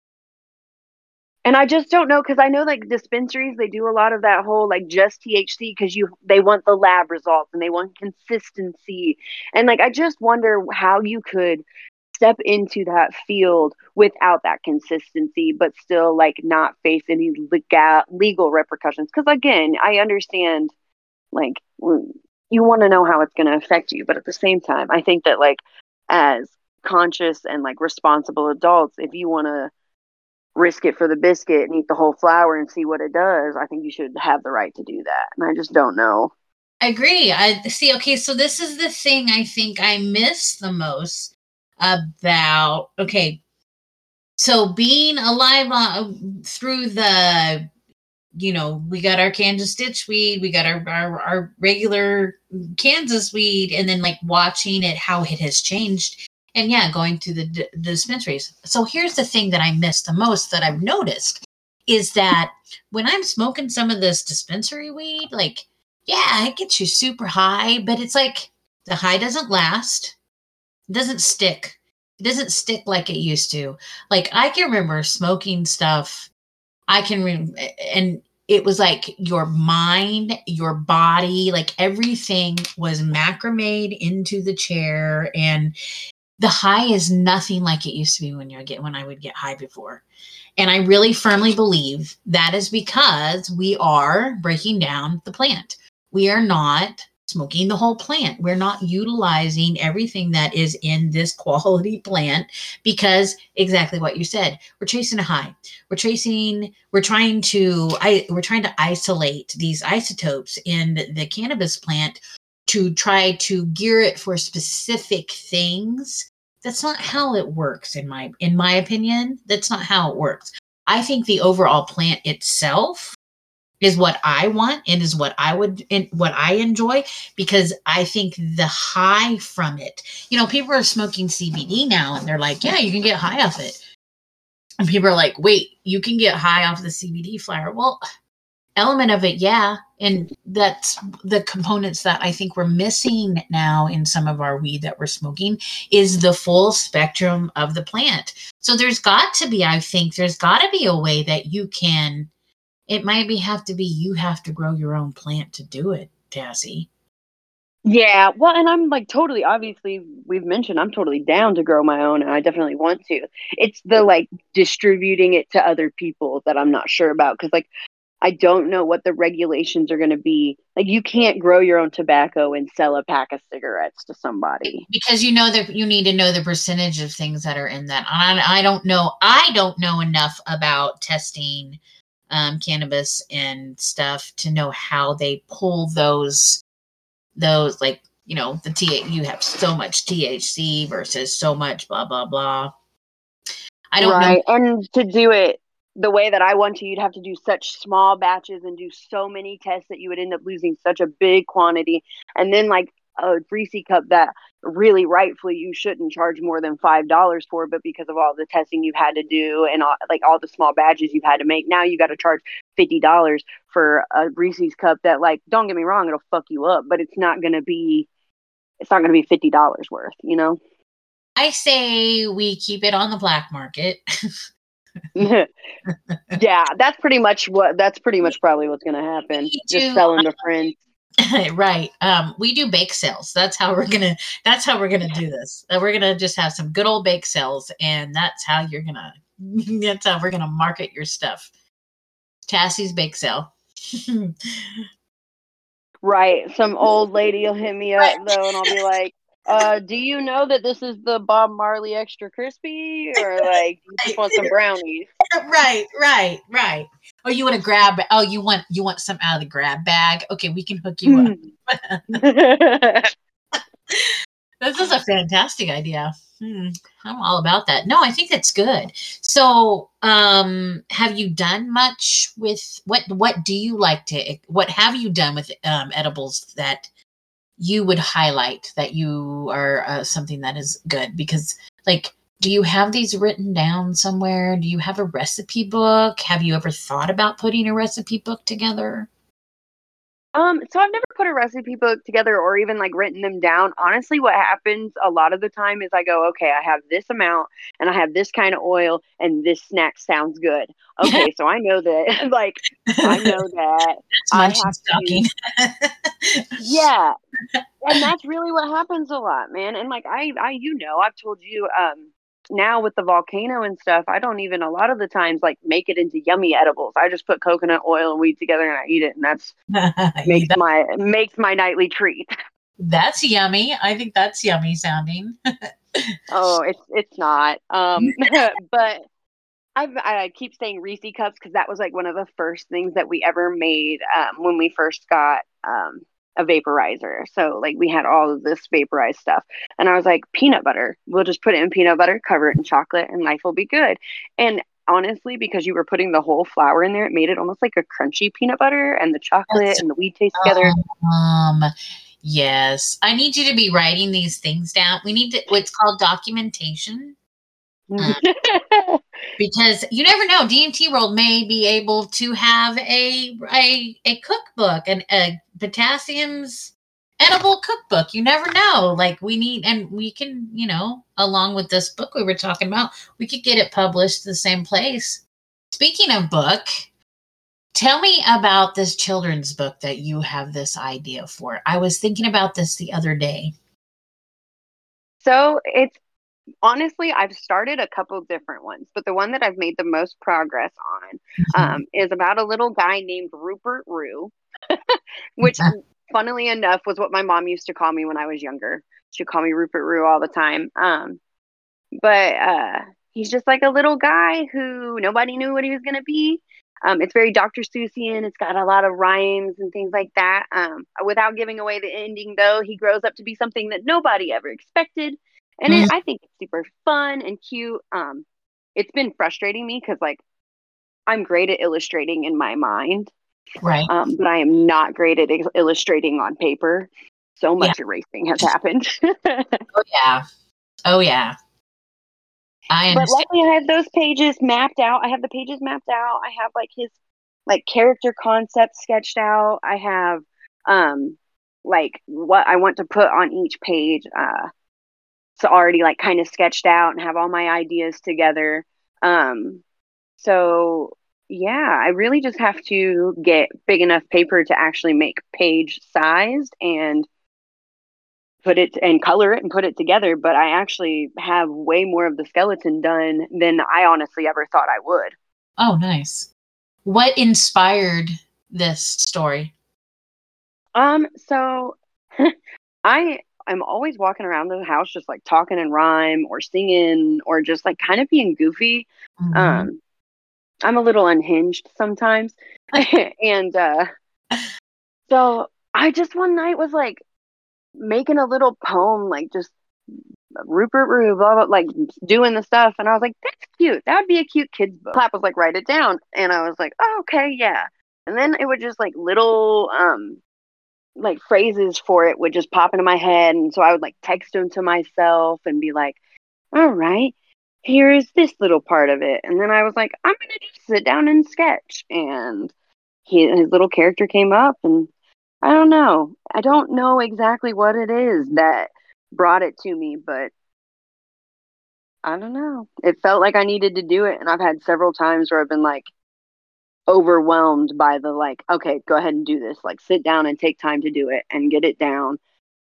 And I just don't know, because I know like dispensaries, they do a lot of that whole like just T H C because you they want the lab results and they want consistency. And like I just wonder how you could step into that field without that consistency, but still like not face any legal legal repercussions. Because again, I understand like you want to know how it's going to affect you, but at the same time, I think that like as conscious and like responsible adults, if you want to risk it for the biscuit and eat the whole flower and see what it does, I think you should have the right to do that. And I just don't know. I agree. I see. Okay. So this is the thing I think I miss the most about, okay. So being alive uh, through the, you know, we got our Kansas ditch weed, we got our, our, our regular Kansas weed, and then like watching it, how it has changed. And yeah, going to the, the dispensaries. So here's the thing that I miss the most that I've noticed is that when I'm smoking some of this dispensary weed, like, yeah, it gets you super high, but it's like the high doesn't last. It doesn't stick. It doesn't stick like it used to. Like I can remember smoking stuff. I can, re- and it was like your mind, your body, like everything was macrameed into the chair. And the high is nothing like it used to be when you get when I would get high before. And I really firmly believe that is because we are breaking down the plant. We are not smoking the whole plant. We're not utilizing everything that is in this quality plant because exactly what you said. We're chasing a high. We're chasing, we're trying to, I, we're trying to isolate these isotopes in the cannabis plant to try to gear it for specific things. That's not how it works in my in my opinion. That's not how it works. I think the overall plant itself is what I want and is what I would and what I enjoy because I think the high from it. You know, people are smoking C B D now and they're like, yeah, you can get high off it. And people are like, wait, you can get high off the C B D flower. Well, element of it, yeah. And that's the components that I think we're missing now in some of our weed that we're smoking is the full spectrum of the plant. So there's got to be, I think there's got to be a way that you can, it might be have to be, you have to grow your own plant to do it, Tassie. Yeah, well, and I'm like totally, obviously, we've mentioned I'm totally down to grow my own, and I definitely want to. It's the like distributing it to other people that I'm not sure about because, like, I don't know what the regulations are going to be. Like, you can't grow your own tobacco and sell a pack of cigarettes to somebody because you know that you need to know the percentage of things that are in that. I, I don't know. I don't know enough about testing um, cannabis and stuff to know how they pull those. Those like you know the T you have so much T H C versus so much blah blah blah. I don't right. know. And to do it the way that I want to, you'd have to do such small batches and do so many tests that you would end up losing such a big quantity. And then like a Reese cup that really rightfully you shouldn't charge more than five dollars for, but because of all the testing you've had to do and all, like all the small batches you've had to make, now you got to charge fifty dollars for a Reese's cup that, like, don't get me wrong, it'll fuck you up, but it's not going to be, it's not going to be fifty dollars worth, you know? I say we keep it on the black market. Yeah, that's pretty much what, that's pretty much probably what's going to happen. Just selling to friends. Right. Um, we do bake sales. That's how we're gonna. That's how we're gonna do this. Uh, we're gonna just have some good old bake sales, and that's how you're gonna. That's how we're gonna market your stuff. Tassie's bake sale. Right. Some old lady will hit me up right. though, and I'll be like, uh, "Do you know that this is the Bob Marley extra crispy, or like you just want some brownies?" Right. Right. Right. Oh, you want to grab? Oh, you want you want some out of the grab bag? Okay, we can hook you up. This is a fantastic idea. Hmm, I'm all about that. No, I think that's good. So, um, have you done much with what? What do you like to? What have you done with um, edibles that you would highlight that you are uh, something that is good? Because, like, do you have these written down somewhere? Do you have a recipe book? Have you ever thought about putting a recipe book together? Um, so I've never put a recipe book together or even like written them down. Honestly, what happens a lot of the time is I go, okay, I have this amount and I have this kind of oil and this snack sounds good. Okay, so I know that, like, I know that I have to, yeah. And that's really what happens a lot, man. And like, I, I, you know, I've told you, um, now with the volcano and stuff, I don't even a lot of the times like make it into yummy edibles. I just put coconut oil and weed together and I eat it, and that's makes that, my makes my nightly treat. That's yummy. I think that's yummy sounding. Oh, it's it's not. Um, but I I keep saying Reese cups because that was like one of the first things that we ever made um, when we first got um, a vaporizer. So like we had all of this vaporized stuff, and I was like, peanut butter. We'll just put it in peanut butter, cover it in chocolate, and life will be good. And honestly, because you were putting the whole flour in there, it made it almost like a crunchy peanut butter, and the chocolate That's, and the weed taste together. Um, yes, I need you to be writing these things down. We need to, what's called documentation. Um, because you never know, D M T World may be able to have a a, a cookbook and a potassium's edible cookbook. You never know. Like we need, and we can, you know, along with this book we were talking about, we could get it published the same place. Speaking of book, tell me about this children's book that you have this idea for. I was thinking about this the other day. So it's honestly, I've started a couple different ones, but the one that I've made the most progress on Mhm. um, is about a little guy named Rupert Rue, which, funnily enough, was what my mom used to call me when I was younger. She'd call me Rupert Rue all the time. Um, but uh, he's just like a little guy who nobody knew what he was going to be. Um, it's very Doctor Seussian. It's got a lot of rhymes and things like that. Um, without giving away the ending, though, he grows up to be something that nobody ever expected, and it, Mhm. I think it's super fun and cute. Um, it's been frustrating me because, like, I'm great at illustrating in my mind, Right. um, but I am not great at il- illustrating on paper. So Yeah. much erasing has happened. Oh yeah. Oh yeah. I But understand. luckily, I have those pages mapped out. I have the pages mapped out. I have like his like character concept sketched out. I have um like what I want to put on each page. Uh, so already like kind of sketched out and have all my ideas together. Um, so yeah, I really just have to get big enough paper to actually make page sized and put it and color it and put it together, but I actually have way more of the skeleton done than I honestly ever thought I would. Oh, nice. What inspired this story? Um, so I I'm always walking around the house just like talking in rhyme or singing or just like kind of being goofy. Mhm. Um, I'm a little unhinged sometimes. and uh so I just one night was like making a little poem, like just Rupert Rube, blah, blah, like doing the stuff. And I was like, that's cute. That would be a cute kid's book. Clap was like, write it down. And I was like, oh, okay, yeah. And then it would just like little, um, like phrases for it would just pop into my head. And so I would like text them to myself and be like, all right, here is this little part of it. And then I was like, I'm going to just sit down and sketch. And he, his little character came up and I don't know. I don't know exactly what it is that brought it to me, but I don't know. It felt like I needed to do it. And I've had several times where I've been like overwhelmed by the like, okay, go ahead and do this. Like sit down and take time to do it and get it down.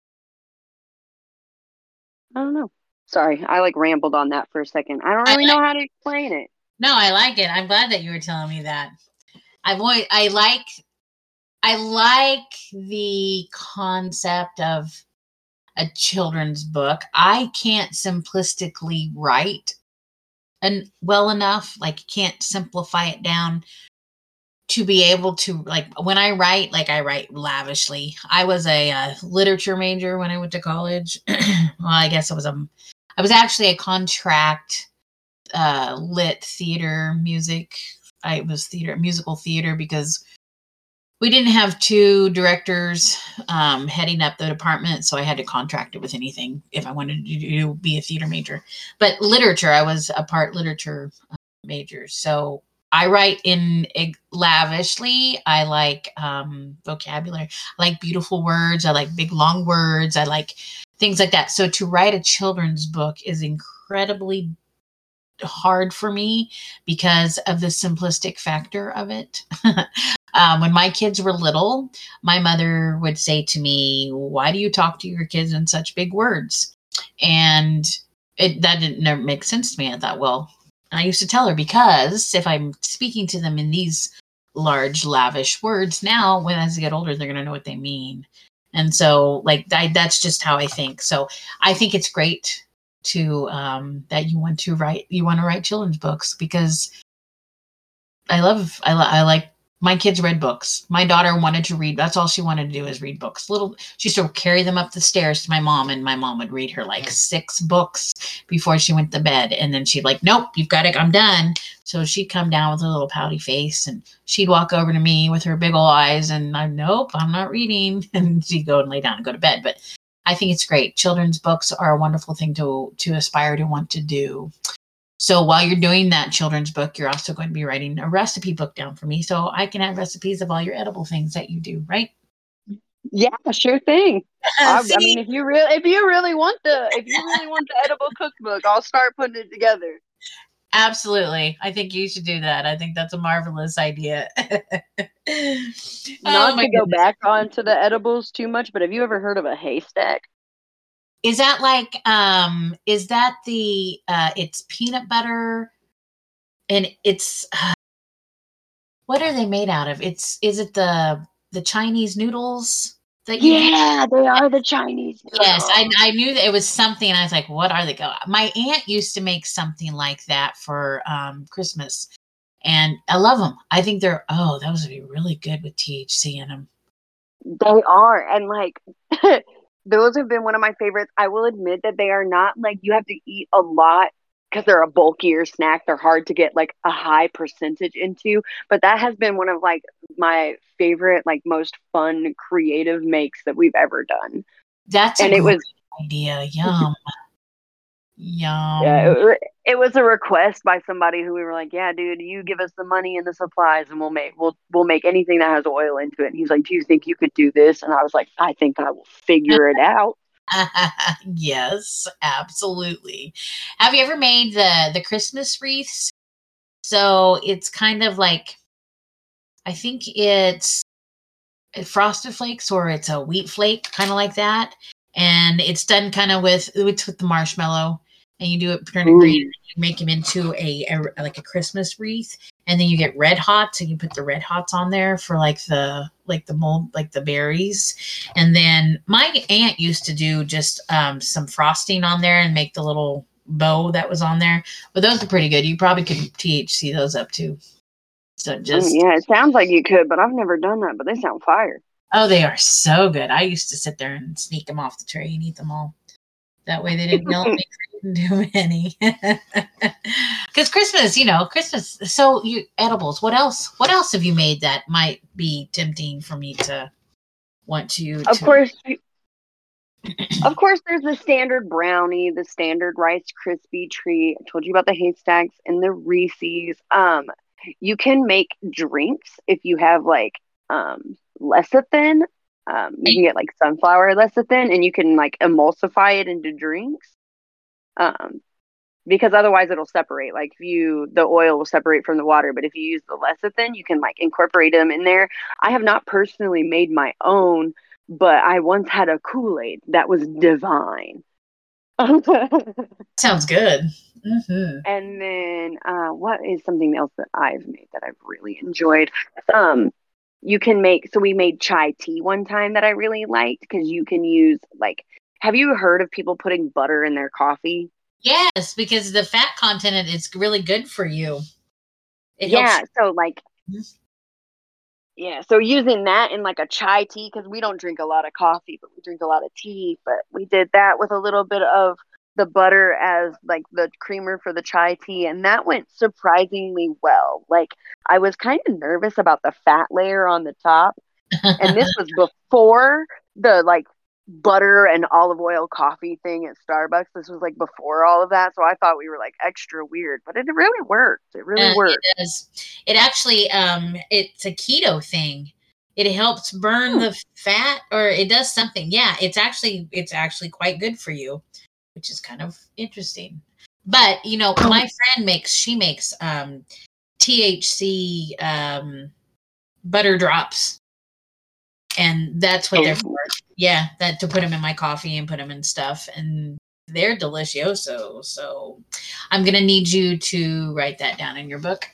I don't know. Sorry, I like rambled on that for a second. I don't I really know like how to explain it. No, I like it. I'm glad that you were telling me that. I've always I like I like the concept of a children's book. I can't simplistically write and well enough, like can't simplify it down to be able to like when I write, like I write lavishly. I was a uh, literature major when I went to college. Well, I guess I was a I was actually a contract uh, lit theater music. I was theater musical theater because we didn't have two directors um, heading up the department, so I had to contract it with anything if I wanted to do, be a theater major. But literature, I was a part literature uh, major, so I write in lavishly. I like um, vocabulary. I like beautiful words. I like big long words. I like things like that. So to write a children's book is incredibly hard for me because of the simplistic factor of it. Um, when my kids were little, my mother would say to me, "Why do you talk to your kids in such big words?" And it that didn't never make sense to me. I thought, well, I used to tell her because if I'm speaking to them in these large, lavish words now, when as they get older, they're going to know what they mean. And so, like, I, that's just how I think. So, I think it's great to um, that you want to write you want to write children's books because I love I, I like my kids read books. My daughter wanted to read. That's all she wanted to do is read books. Little she used to carry them up the stairs to my mom, and my mom would read her like six books before she went to bed. And then she'd like, "Nope, you've got to. I'm done." So she'd come down with a little pouty face, and she'd walk over to me with her big old eyes, and I'm, "Nope, I'm not reading." And she'd go and lay down and go to bed. But I think it's great. Children's books are a wonderful thing to to aspire to want to do. So while you're doing that children's book, you're also going to be writing a recipe book down for me so I can have recipes of all your edible things that you do, right? Yeah, sure thing. I, I See, mean, if you really, if you really want the, if you really want the edible cookbook, I'll start putting it together. absolutely. I think you should do that. I think that's a marvelous idea. Oh Not my to go goodness. back onto the edibles too much, but have you ever heard of a haystack? Is that like, um, is that the, uh, it's peanut butter and it's, uh, what are they made out of? It's, is it the, the Chinese noodles that you get? Yeah, they are the Chinese Yes, I, noodles. I knew that it was something. And I was like, what are they? Go? My aunt used to make something like that for um, Christmas. And I love them. I think they're, oh, those would be really good with T H C in them. They are. And like, those have been one of my favorites. I will admit that they are not like you have to eat a lot because they're a bulkier snack. They're hard to get like a high percentage into. But that has been one of like my favorite, like most fun, creative makes that we've ever done. That's And a it great was, idea. Yum. yeah, Yum. it, it was a request by somebody who we were like, yeah, dude, you give us the money and the supplies and we'll make we'll we'll make anything that has oil into it. And he's like, do you think you could do this? And I was like, I think I will figure it out. Yes, absolutely. Have you ever made the the Christmas wreaths? So it's kind of like, I think it's Frosted Flakes or it's a wheat flake, kind of like that. And it's done kind of with it's with the marshmallow, and you do it turn it green. Ooh. You make them into a, a like a Christmas wreath, and then you get red hots, and you put the red hots on there for like the like the mold like the berries. And then my aunt used to do just um, some frosting on there and make the little bow that was on there. But those are pretty good. You probably could T H C those up too. So I mean, just yeah, it sounds like you could, but I've never done that. But they sound fire. oh, they are so good. I used to sit there and sneak them off the tray and eat them all. That way they didn't yell at me for eating too many. Because Christmas, you know, Christmas. So you edibles. What else? What else have you made that might be tempting for me to want to? Of to... course, of course, there's the standard brownie, the standard Rice Krispie treat. I told you about the haystacks and the Reese's. Um, you can make drinks if you have like um lecithin. Um, you can get like sunflower lecithin, and you can like emulsify it into drinks. Um, because otherwise it'll separate. Like if you, the oil will separate from the water. But if you use the lecithin, you can like incorporate them in there. I have not personally made my own, but I once had a Kool-Aid that was divine. Sounds good. Mm-hmm. And then uh, what is something else that I've made that I've really enjoyed? Um, you can make, so we made chai tea one time that I really liked because you can use like, have you heard of people putting butter in their coffee? Yes, because the fat content is really good for you. It Yeah, helps. so like, yeah, so using that in like a chai tea, because we don't drink a lot of coffee, but we drink a lot of tea. But we did that with a little bit of the butter as like the creamer for the chai tea, and that went surprisingly well. Like I was kind of nervous about the fat layer on the top, and this was before the like butter and olive oil coffee thing at Starbucks. This was like before all of that, so I thought we were like extra weird, but it really worked. It really Uh, worked. it does. It actually, um, it's a keto thing. It helps burn Hmm. the fat, or it does something. Yeah, it's actually it's actually quite good for you, which is kind of interesting. But you know, my friend makes she makes um, T H C um, butter drops, and that's what they're Oh. for. Yeah, that to put them in my coffee and put them in stuff, and they're delicioso. So I'm gonna need you to write that down in your book.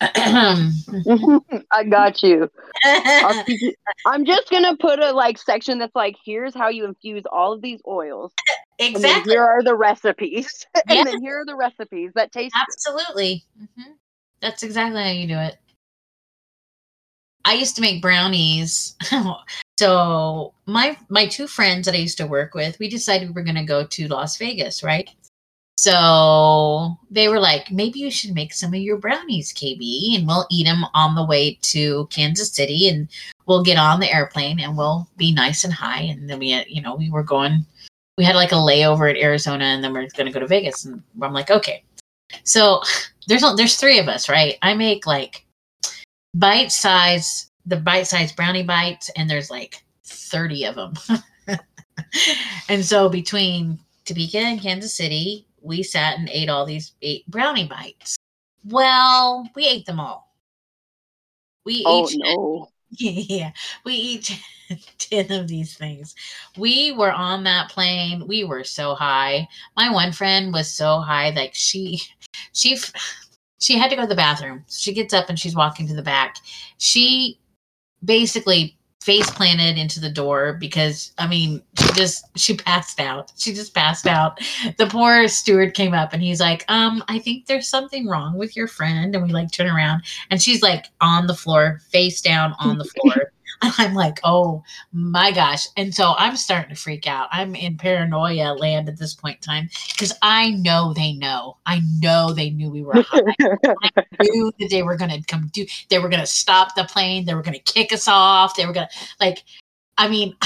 I got you. I'll teach you. I'm just gonna put a like section that's like, here's how you infuse all of these oils, and then Exactly. here are the recipes, and Yeah, then here are the recipes that taste good. absolutely. hmm That's exactly how you do it. I used to make brownies. So my my two friends that I used to work with, we decided we were going to go to Las Vegas, right? So they were like, maybe you should make some of your brownies, K B, and we'll eat them on the way to Kansas City, and we'll get on the airplane and we'll be nice and high. And then we, you know, we were going, we had like a layover at Arizona, and then we're going to go to Vegas. And I'm like, okay. So there's there's three of us, right? I make like bite size, the bite size brownie bites, and there's like thirty of them. And so between Topeka and Kansas City, we sat and ate all these eight brownie bites. Well, we ate them all. We Oh each, no! Yeah, we eat ten of these things. We were on that plane. We were so high. My one friend was so high, like she, she, she had to go to the bathroom. She gets up and she's walking to the back. She basically face planted into the door because I mean she just she passed out. She just passed out. The poor steward came up and he's like, um, I think there's something wrong with your friend. And we like turn around and she's like on the floor, face down on the floor. And I'm like, oh my gosh. And so I'm starting to freak out. I'm in paranoia land at this point in time because I know they know. I know they knew we were high. I knew that they were going to come do, they were going to stop the plane. They were going to kick us off. They were going to, like, I mean,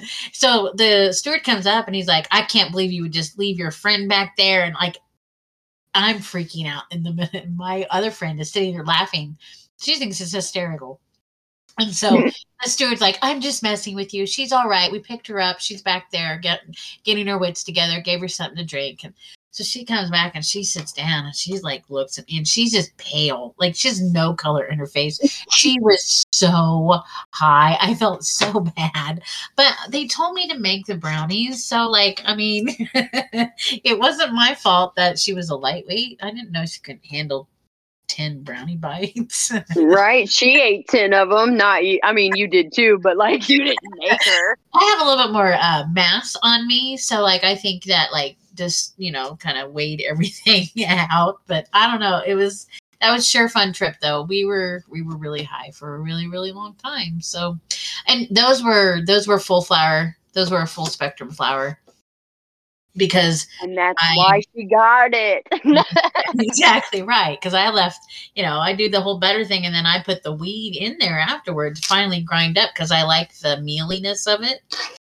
so the steward comes up and he's like, I can't believe you would just leave your friend back there. And like, I'm freaking out in the minute. My other friend is sitting there laughing. She thinks it's hysterical. And so the steward's like, I'm just messing with you. She's all right. We picked her up. She's back there get, getting her wits together, gave her something to drink. And so she comes back and she sits down and she's like, looks at me and she's just pale. Like she has no color in her face. She was so high. I felt so bad. But they told me to make the brownies. So like, I mean, it wasn't my fault that she was a lightweight. I didn't know she couldn't handle ten brownie bites. Right. She ate ten of them. Not you. I mean, you did too, but like you didn't make her. I have a little bit more uh, mass on me. So like, I think that like just, you know, kind of weighed everything out, but I don't know. It was, that was sure fun trip though. We were, we were really high for a really, really long time. So, and those were, those were full flour. Those were a full spectrum flour. Because and that's I, why she got it. Exactly right. Because I left, you know, I do the whole butter thing and then I put the weed in there afterwards to finally grind up because I like the mealiness of it.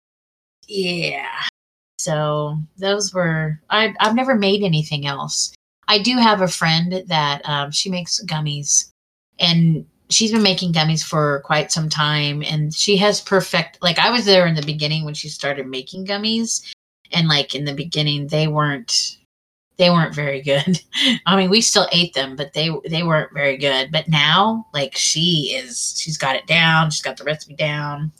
Yeah. So those were, I, I've never made anything else. I do have a friend that um, she makes gummies and she's been making gummies for quite some time. And she has perfect, like I was there in the beginning when she started making gummies. And like in the beginning, they weren't, they weren't very good. I mean, we still ate them, but they, they weren't very good. But now like she is, she's got it down. She's got the recipe down.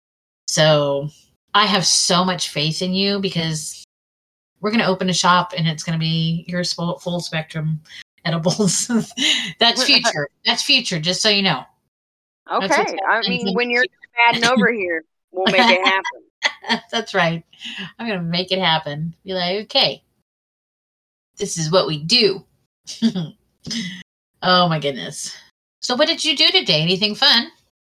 So I have so much faith in you because we're going to open a shop and it's going to be your full, full spectrum edibles. That's future. That's future. Just so you know. Okay. I mean, when you're adding over here, we'll make it happen. That's right. I'm going to make it happen. Be like, okay, this is what we do. Oh my goodness. So what did you do today? Anything fun?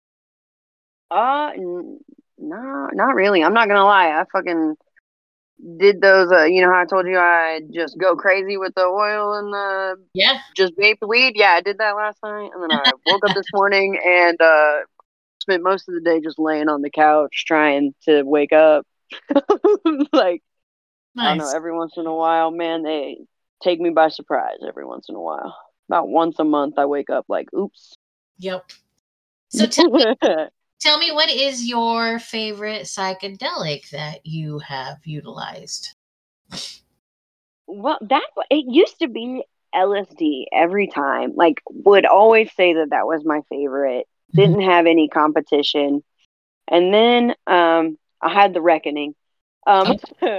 Uh, n- no, not really. I'm not going to lie. I fucking did those, uh, you know how I told you I just go crazy with the oil and the, yeah, just vape the weed. Yeah, I did that last night. And then I woke up this morning and, uh, spent most of the day just laying on the couch trying to wake up. Like, nice. I don't know, every once in a while, man, they take me by surprise every once in a while. About once a month, I wake up like, oops. Yep. So tell me, tell me, what is your favorite psychedelic that you have utilized? Well, that it used to be L S D every time. Like, would always say that that was my favorite. Didn't have any competition. And then um, I had the Reckoning. Um,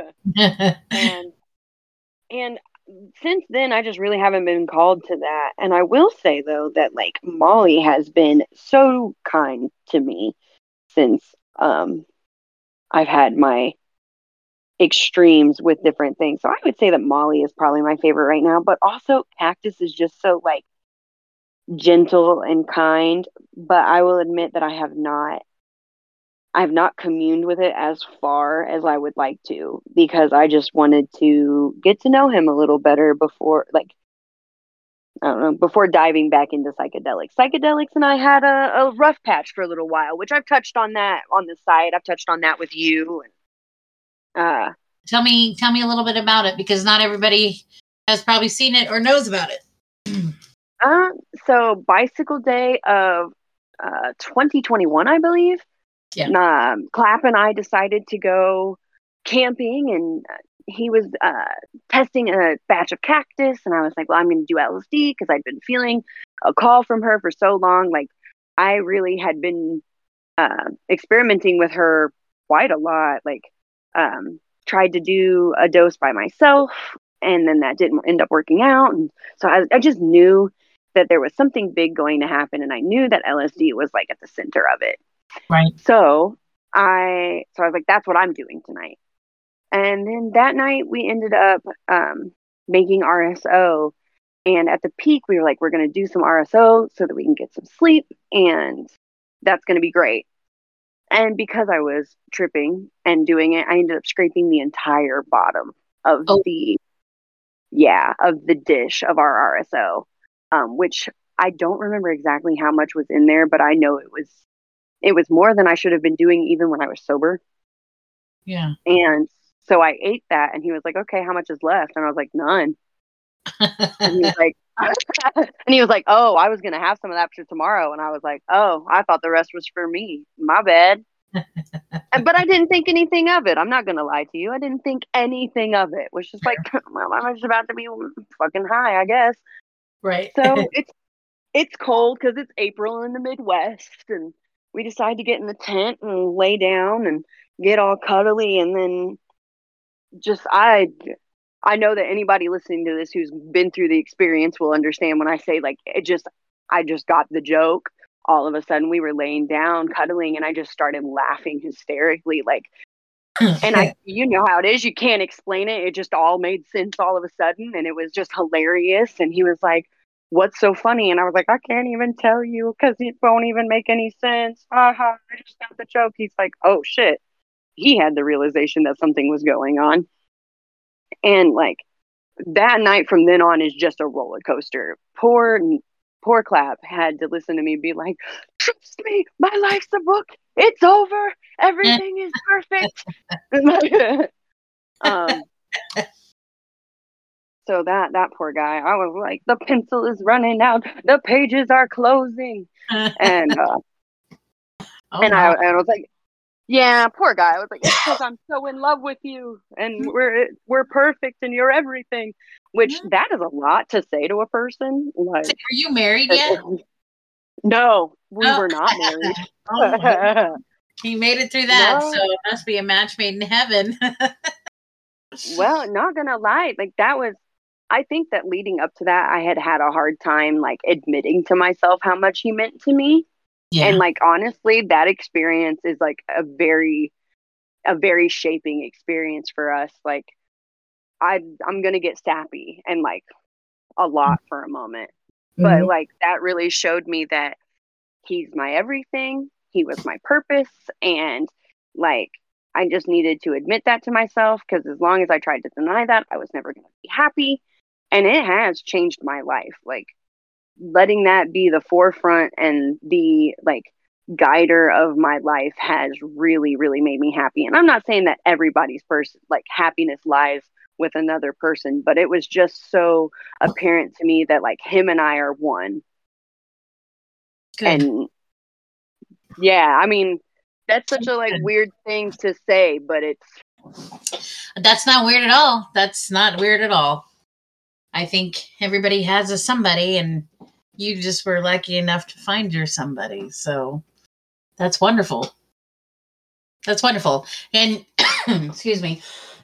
and and since then, I just really haven't been called to that. And I will say, though, that like Molly has been so kind to me since um, I've had my extremes with different things. So I would say that Molly is probably my favorite right now. But also Cactus is just so like gentle and kind. But I will admit that I have not I have not communed with it as far as I would like to because I just wanted to get to know him a little better before, like, I don't know, before diving back into psychedelics. Psychedelics and I had a, a rough patch for a little while, which I've touched on that on the site. I've touched on that with you. And, uh, tell me, tell me a little bit about it because not everybody has probably seen it or knows about it. uh, so Bicycle Day of uh, twenty twenty-one, I believe. Yeah. Um, Clapp and I decided to go camping, and he was uh, testing a batch of cactus, and I was like, well, I'm going to do L S D because I'd been feeling a call from her for so long. Like, I really had been uh, experimenting with her quite a lot. Like, um, tried to do a dose by myself, and then that didn't end up working out. And so I, I just knew that there was something big going to happen, and I knew that L S D was like at the center of it. Right. So I, so I was like, that's what I'm doing tonight. And then that night we ended up um, making R S O. And at the peak, we were like, we're going to do some R S O so that we can get some sleep. And that's going to be great. And because I was tripping and doing it, I ended up scraping the entire bottom of Oh. the, yeah, of the dish of our R S O, um, which I don't remember exactly how much was in there, but I know it was, it was more than I should have been doing even when I was sober. Yeah. And so I ate that, and he was like, okay, how much is left? And I was like, none. And he was like, and he was like, oh, I was going to have some of that for tomorrow. And I was like, oh, I thought the rest was for me. My bad. But I didn't think anything of it. I'm not going to lie to you. I didn't think anything of it. It was just like, well, I'm just about to be fucking high, I guess. Right. So it's, it's cold because it's April in the Midwest. And we decided to get in the tent and lay down and get all cuddly. And then just, I, I know that anybody listening to this who's been through the experience will understand when I say, like, it just, I just got the joke. All of a sudden we were laying down cuddling, and I just started laughing hysterically. Like, and I, you know how it is. You can't explain it. It just all made sense all of a sudden. And it was just hilarious. And he was like, what's so funny? And I was like, I can't even tell you because it won't even make any sense. Uh-huh. I just got the joke. He's like, oh shit. He had the realization that something was going on. And like that night from then on is just a roller coaster. Poor, poor Clap had to listen to me be like, trust me, my life's a book. It's over. Everything is perfect. um, so that, that poor guy, I was like, the pencil is running out. The pages are closing. And, uh, oh, and wow. I, and I was like, yeah, poor guy. I was like, it's because I'm so in love with you, and we're we're perfect, and you're everything. Which Mm-hmm. that is a lot to say to a person. Like, so are you married yet? No, we oh. were not married. oh, he made it through that, No. so it must be a match made in heaven. Well, not gonna lie, like that was. I think that leading up to that, I had had a hard time like admitting to myself how much he meant to me. Yeah. And like honestly, that experience is like a very a very shaping experience for us. Like I I'm gonna get sappy and like a lot for a moment. Mm-hmm. But like that really showed me that he's my everything. He was my purpose. And like I just needed to admit that to myself, because as long as I tried to deny that, I was never gonna be happy. And it has changed my life. Like letting that be the forefront and the like guider of my life has really, really made me happy. And I'm not saying that everybody's person like happiness lies with another person, but it was just so apparent to me that like him and I are one. Good. And yeah, I mean, that's such a like weird thing to say, but it's that's not weird at all. That's not weird at all. I think everybody has a somebody, and you just were lucky enough to find your somebody. So that's wonderful. That's wonderful. And excuse me,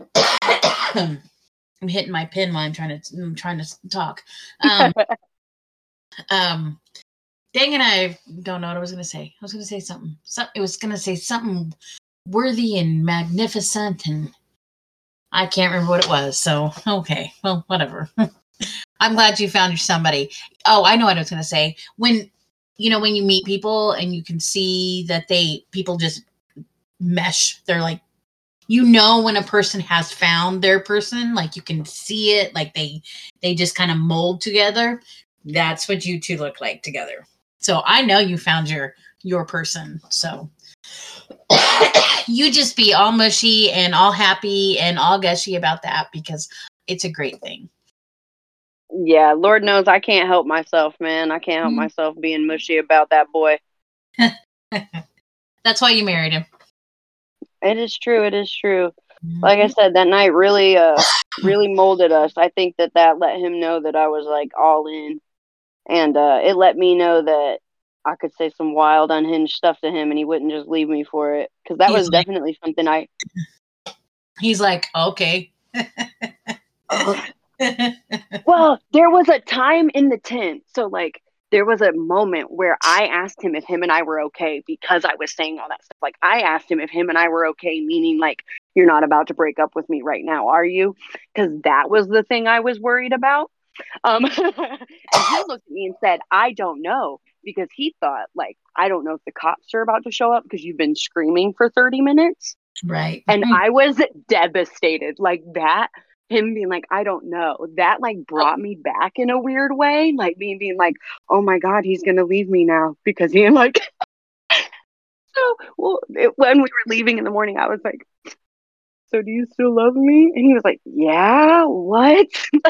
I'm hitting my pin while I'm trying to I'm trying to talk. Um, um, dang it, I don't know what I was going to say. I was going to say something. So, it was going to say something worthy and magnificent, and I can't remember what it was. So okay, well, whatever. I'm glad you found your somebody. Oh, I know what I was going to say. When, you know, when you meet people and you can see that they, people just mesh. They're like, you know, when a person has found their person, like you can see it, like they, they just kind of mold together. That's what you two look like together. So I know you found your, your person. So you just be all mushy and all happy and all gushy about that, because it's a great thing. Yeah, Lord knows I can't help myself, man. I can't help mm. myself being mushy about that boy. That's why you married him. It is true. It is true. Mm-hmm. Like I said, that night really, uh, really molded us. I think that that let him know that I was like all in, and uh, it let me know that I could say some wild, unhinged stuff to him, and he wouldn't just leave me for it. Because that He's was like, definitely something I. he's like, okay. Oh. Well, there was a time in the tent. So, like, there was a moment where I asked him if him and I were okay because I was saying all that stuff. Like, I asked him if him and I were okay, meaning, like, you're not about to break up with me right now, are you? Because that was the thing I was worried about. Um, and he looked at me and said, I don't know. Because he thought, like, I don't know if the cops are about to show up because you've been screaming for thirty minutes. Right. And I was devastated. Like, that, him being like, I don't know, that, like, brought me back in a weird way. Like, me being like, oh my God, he's going to leave me now. Because he, like, so, well, it, when we were leaving in the morning, I was like, so do you still love me? And he was like, yeah, what?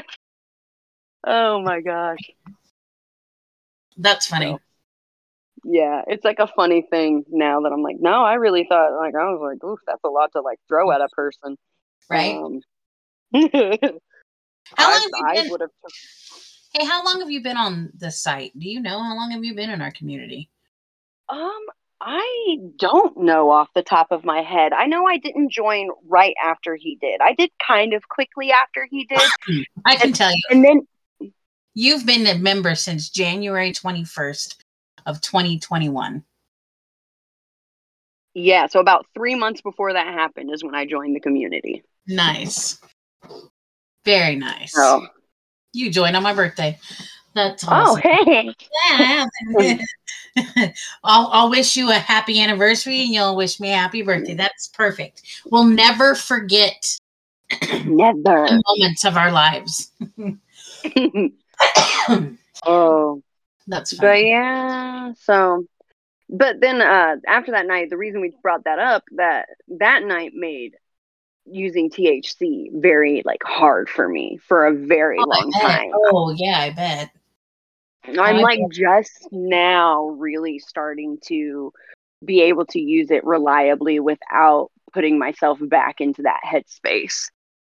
Oh my gosh. That's funny. So, yeah, it's like a funny thing now that I'm like, no, I really thought, like, I was like, oof, that's a lot to, like, throw at a person. Right. Um, How I, long have you I been? would have. Hey, how long have you been on the site? Do you know how long have you been in our community? Um, I don't know off the top of my head. I know I didn't join right after he did. I did kind of quickly after he did. I can and, tell you. And then You've been a member since January twenty-first of twenty twenty-one. Yeah, so about three months before that happened is when I joined the community. Nice. Very nice. Oh. You joined on my birthday. That's Oh, awesome. hey. Yeah. I'll, I'll wish you a happy anniversary and you'll wish me a happy birthday. That's perfect. We'll never forget Never. the moments of our lives. Oh. That's funny. But yeah, so, but then uh, after that night, the reason we brought that up, that that night made using T H C very, like, hard for me for a very Oh, long I bet. time. Oh, yeah, I bet. I'm oh, I like bet. just now really starting to be able to use it reliably without putting myself back into that headspace.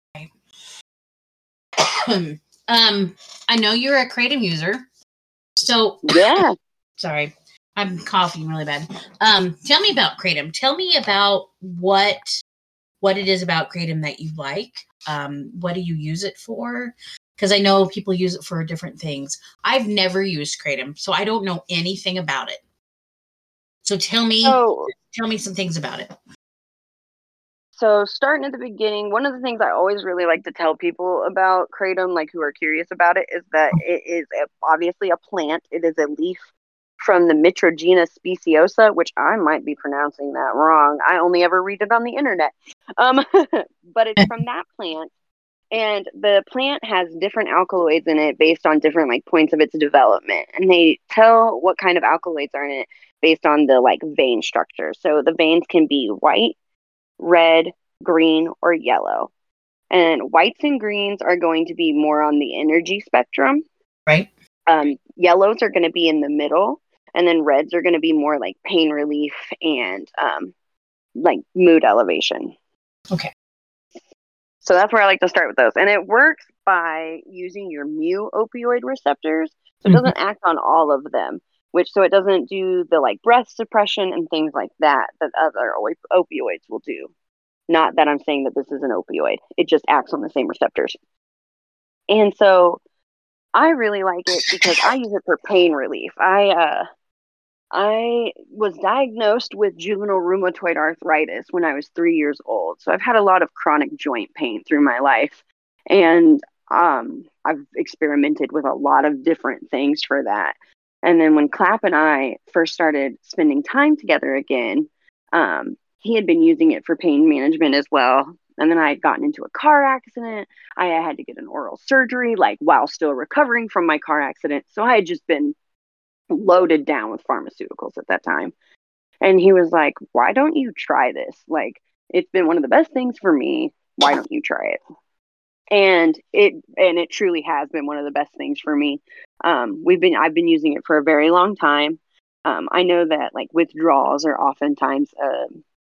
um, I know you're a Kratom user. So, yeah. Sorry, I'm coughing really bad. Um, tell me about Kratom. Tell me about what what it is about Kratom that you like. Um, what do you use it for? Because I know people use it for different things. I've never used Kratom, so I don't know anything about it. So tell me, so, tell me some things about it. So starting at the beginning, one of the things I always really like to tell people about Kratom, like who are curious about it, is that it is a, obviously a plant. It is a leaf from the Mitrogena speciosa, which I might be pronouncing that wrong. I only ever read it on the internet. Um, but it's from that plant. And the plant has different alkaloids in it based on different, like, points of its development. And they tell what kind of alkaloids are in it based on the, like, vein structure. So the veins can be white, red, green, or yellow. And whites and greens are going to be more on the energy spectrum. Right. Um, yellows are going to be in the middle. And then reds are going to be more like pain relief and um, like mood elevation. Okay. So that's where I like to start with those. And it works by using your mu opioid receptors. So it Mm-hmm. doesn't act on all of them, which so it doesn't do the, like, breath suppression and things like that that other op- opioids will do. Not that I'm saying that this is an opioid. It just acts on the same receptors. And so I really like it because I use it for pain relief. I uh, I was diagnosed with juvenile rheumatoid arthritis when I was three years old. So I've had a lot of chronic joint pain through my life. And um, I've experimented with a lot of different things for that. And then when Clapp and I first started spending time together again, um, he had been using it for pain management as well. And then I had gotten into a car accident. I had to get an oral surgery, like, while still recovering from my car accident. So I had just been loaded down with pharmaceuticals at that time. And he was like, why don't you try this? Like, it's been one of the best things for me. Why don't you try it? And it and it truly has been one of the best things for me. Um, we've been I've been using it for a very long time. Um, I know that, like, withdrawals are oftentimes a,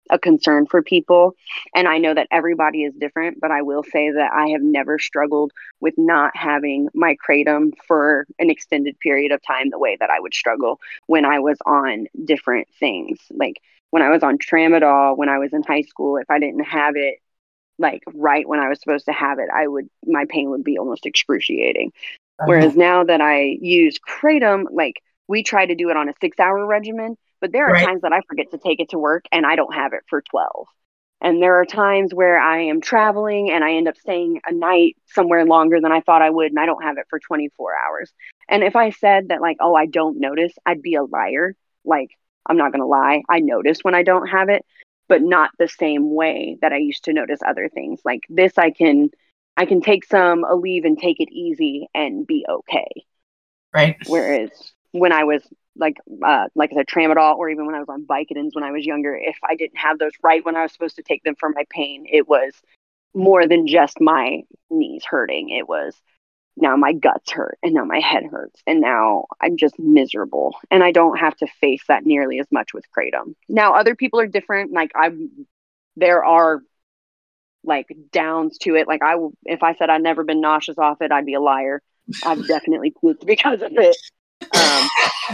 a concern for people. And I know that everybody is different, but I will say that I have never struggled with not having my kratom for an extended period of time the way that I would struggle when I was on different things. Like when I was on tramadol, when I was in high school, if I didn't have it like right when I was supposed to have it, I would, my pain would be almost excruciating. Uh-huh. Whereas now that I use kratom, like we try to do it on a six hour regimen, but there are right. times that I forget to take it to work and I don't have it for twelve. And there are times where I am traveling and I end up staying a night somewhere longer than I thought I would, and I don't have it for twenty-four hours. And if I said that like, oh, I don't notice, I'd be a liar. Like, I'm not going to lie. I notice when I don't have it, but not the same way that I used to notice other things. Like this, I can, I can take some Aleve and take it easy and be okay. Right. Whereas when I was like, uh, like I said, tramadol, or even when I was on Vicodins when I was younger, if I didn't have those right when I was supposed to take them for my pain, it was more than just my knees hurting. It was now my guts hurt and now my head hurts and now I'm just miserable. And I don't have to face that nearly as much with kratom. Now, other people are different. Like I'm, there are like downs to it. Like I, if I said I'd never been nauseous off it, I'd be a liar. I've definitely puked because of it. Um,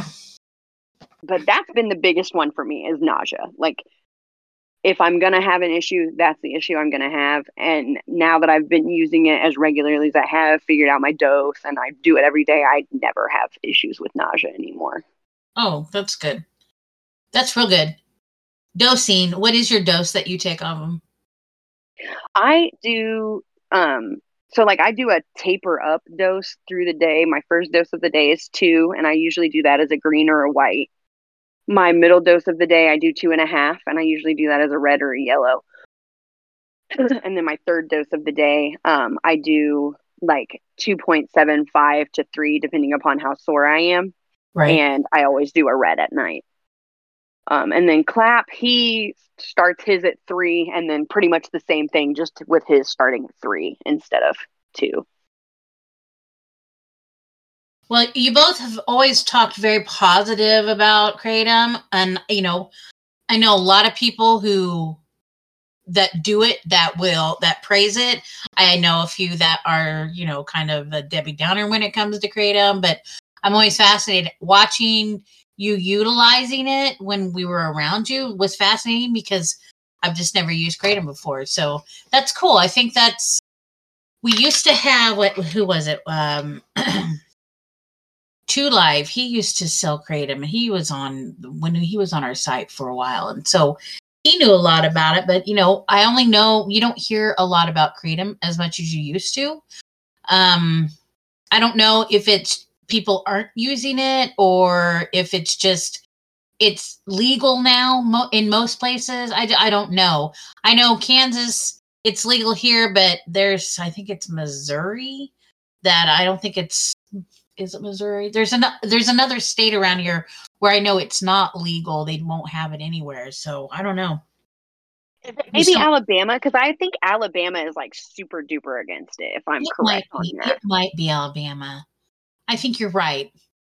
but that's been the biggest one for me is nausea. Like if I'm going to have an issue, that's the issue I'm going to have. And now that I've been using it as regularly as I have, figured out my dose and I do it every day, I never have issues with nausea anymore. Oh, that's good. That's real good. Dosing, what is your dose that you take of them? I do, um, so like I do a taper up dose through the day. My first dose of the day is two, and I usually do that as a green or a white. My middle dose of the day, I do two and a half, and I usually do that as a red or a yellow. And then my third dose of the day, um, I do like two point seven five to three, depending upon how sore I am. Right. And I always do a red at night. Um, and then Clap, he starts his at three, and then pretty much the same thing, just with his starting at three instead of two. Well, you both have always talked very positive about kratom, and you know, I know a lot of people who that do it, that will, that praise it. I know a few that are, you know, kind of a Debbie Downer when it comes to kratom, but I'm always fascinated watching you utilizing it when we were around you was fascinating because I've just never used kratom before. So that's cool. I think that's, we used to have what, who was it? Um, Two Live, he used to sell kratom, and he was on when he was on our site for a while, and so he knew a lot about it. But you know, I only know you don't hear a lot about kratom as much as you used to. Um, I don't know if it's people aren't using it or if it's just it's legal now mo- in most places. I, I don't know. I know Kansas, it's legal here, but there's I think it's Missouri that I don't think it's. Is it Missouri? There's an there's another state around here where I know it's not legal. They won't have it anywhere. So I don't know. Maybe so, Alabama, because I think Alabama is like super duper against it. If I'm correct on be, that, it might be Alabama. I think you're right.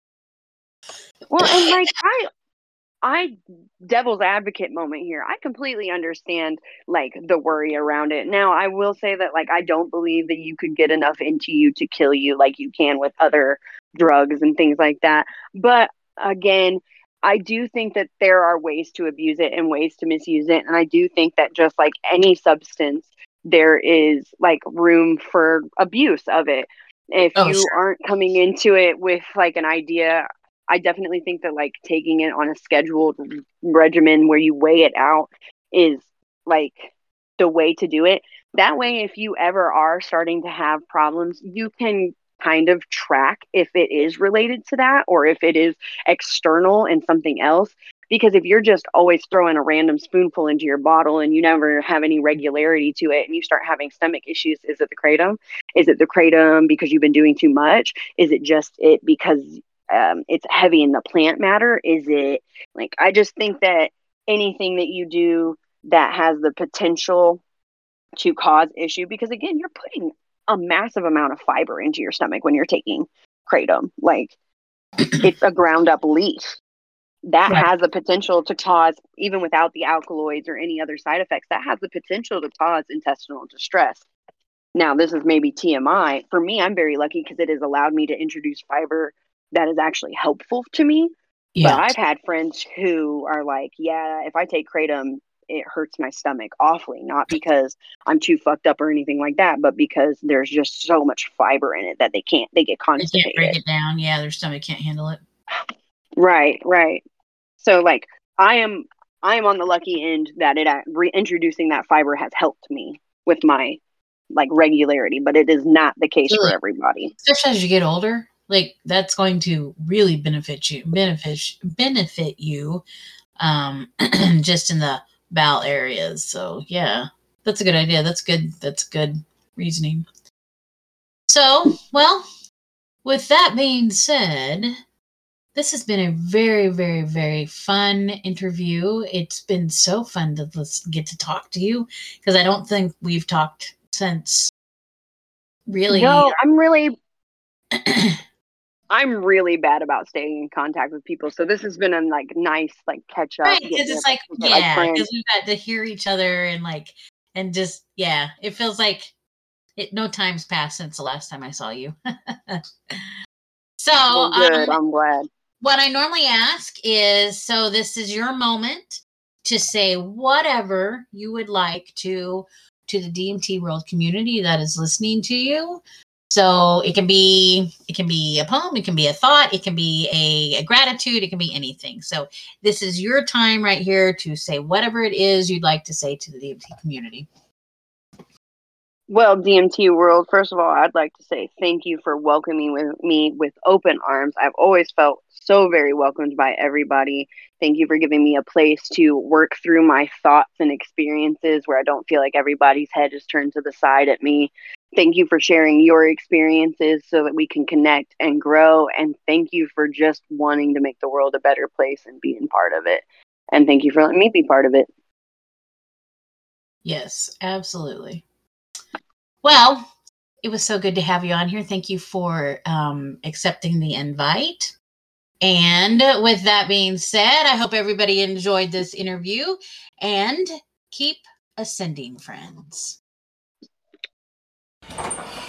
Well, and like I, I devil's advocate moment here. I completely understand like the worry around it. Now, I will say that like I don't believe that you could get enough into you to kill you like you can with other drugs and things like that. But again, I do think that there are ways to abuse it and ways to misuse it. And I do think that just like any substance, there is like room for abuse of it. If oh, you sure. aren't coming into it with like an idea, I definitely think that like taking it on a scheduled regimen where you weigh it out is like the way to do it. That way, if you ever are starting to have problems, you can kind of track if it is related to that or if it is external and something else. Because if you're just always throwing a random spoonful into your bottle and you never have any regularity to it and you start having stomach issues, is it the kratom? Is it the kratom because you've been doing too much? Is it just it because um, it's heavy in the plant matter? Is it like, I just think that anything that you do that has the potential to cause issue, because again, you're putting a massive amount of fiber into your stomach when you're taking kratom. Like it's a ground up leaf. that Right. has the potential to cause, even without the alkaloids or any other side effects, that has the potential to cause intestinal distress. Now, this is maybe T M I. For me, I'm very lucky because it has allowed me to introduce fiber that is actually helpful to me. But Yeah. I've had friends who are like, yeah, if I take kratom, it hurts my stomach awfully, not because I'm too fucked up or anything like that, but because there's just so much fiber in it that they can't, they get They can't break constipated. it down. Yeah, their stomach can't handle it. Right, right. So like I am, I am on the lucky end that it reintroducing that fiber has helped me with my like regularity, but it is not the case Absolutely. for everybody. Especially as you get older, like that's going to really benefit you, benefit benefit you, um, just in the bowel areas. So yeah, that's a good idea. That's good. That's good reasoning. So, well, with that being said, this has been a very, very, very fun interview. It's been so fun to get to talk to you because I don't think we've talked since really. No, I'm really, I'm really bad about staying in contact with people. So this has been a like nice like catch up. Right, because it's like, yeah, because like we've got to hear each other and like, and just, yeah, it feels like it, no time's passed since the last time I saw you. So, well, good. um, I'm glad. What I normally ask is, so this is your moment to say whatever you would like to to the D M T World community that is listening to you. So it can be it can be a poem, it can be a thought, it can be a, a gratitude, it can be anything. So this is your time right here to say whatever it is you'd like to say to the D M T community. Well, D M T World, first of all, I'd like to say thank you for welcoming with me with open arms. I've always felt so very welcomed by everybody. Thank you for giving me a place to work through my thoughts and experiences where I don't feel like everybody's head is turned to the side at me. Thank you for sharing your experiences so that we can connect and grow. And thank you for just wanting to make the world a better place and being part of it. And thank you for letting me be part of it. Yes, absolutely. Well, it was so good to have you on here. Thank you for um, accepting the invite. And with that being said, I hope everybody enjoyed this interview and keep ascending, friends.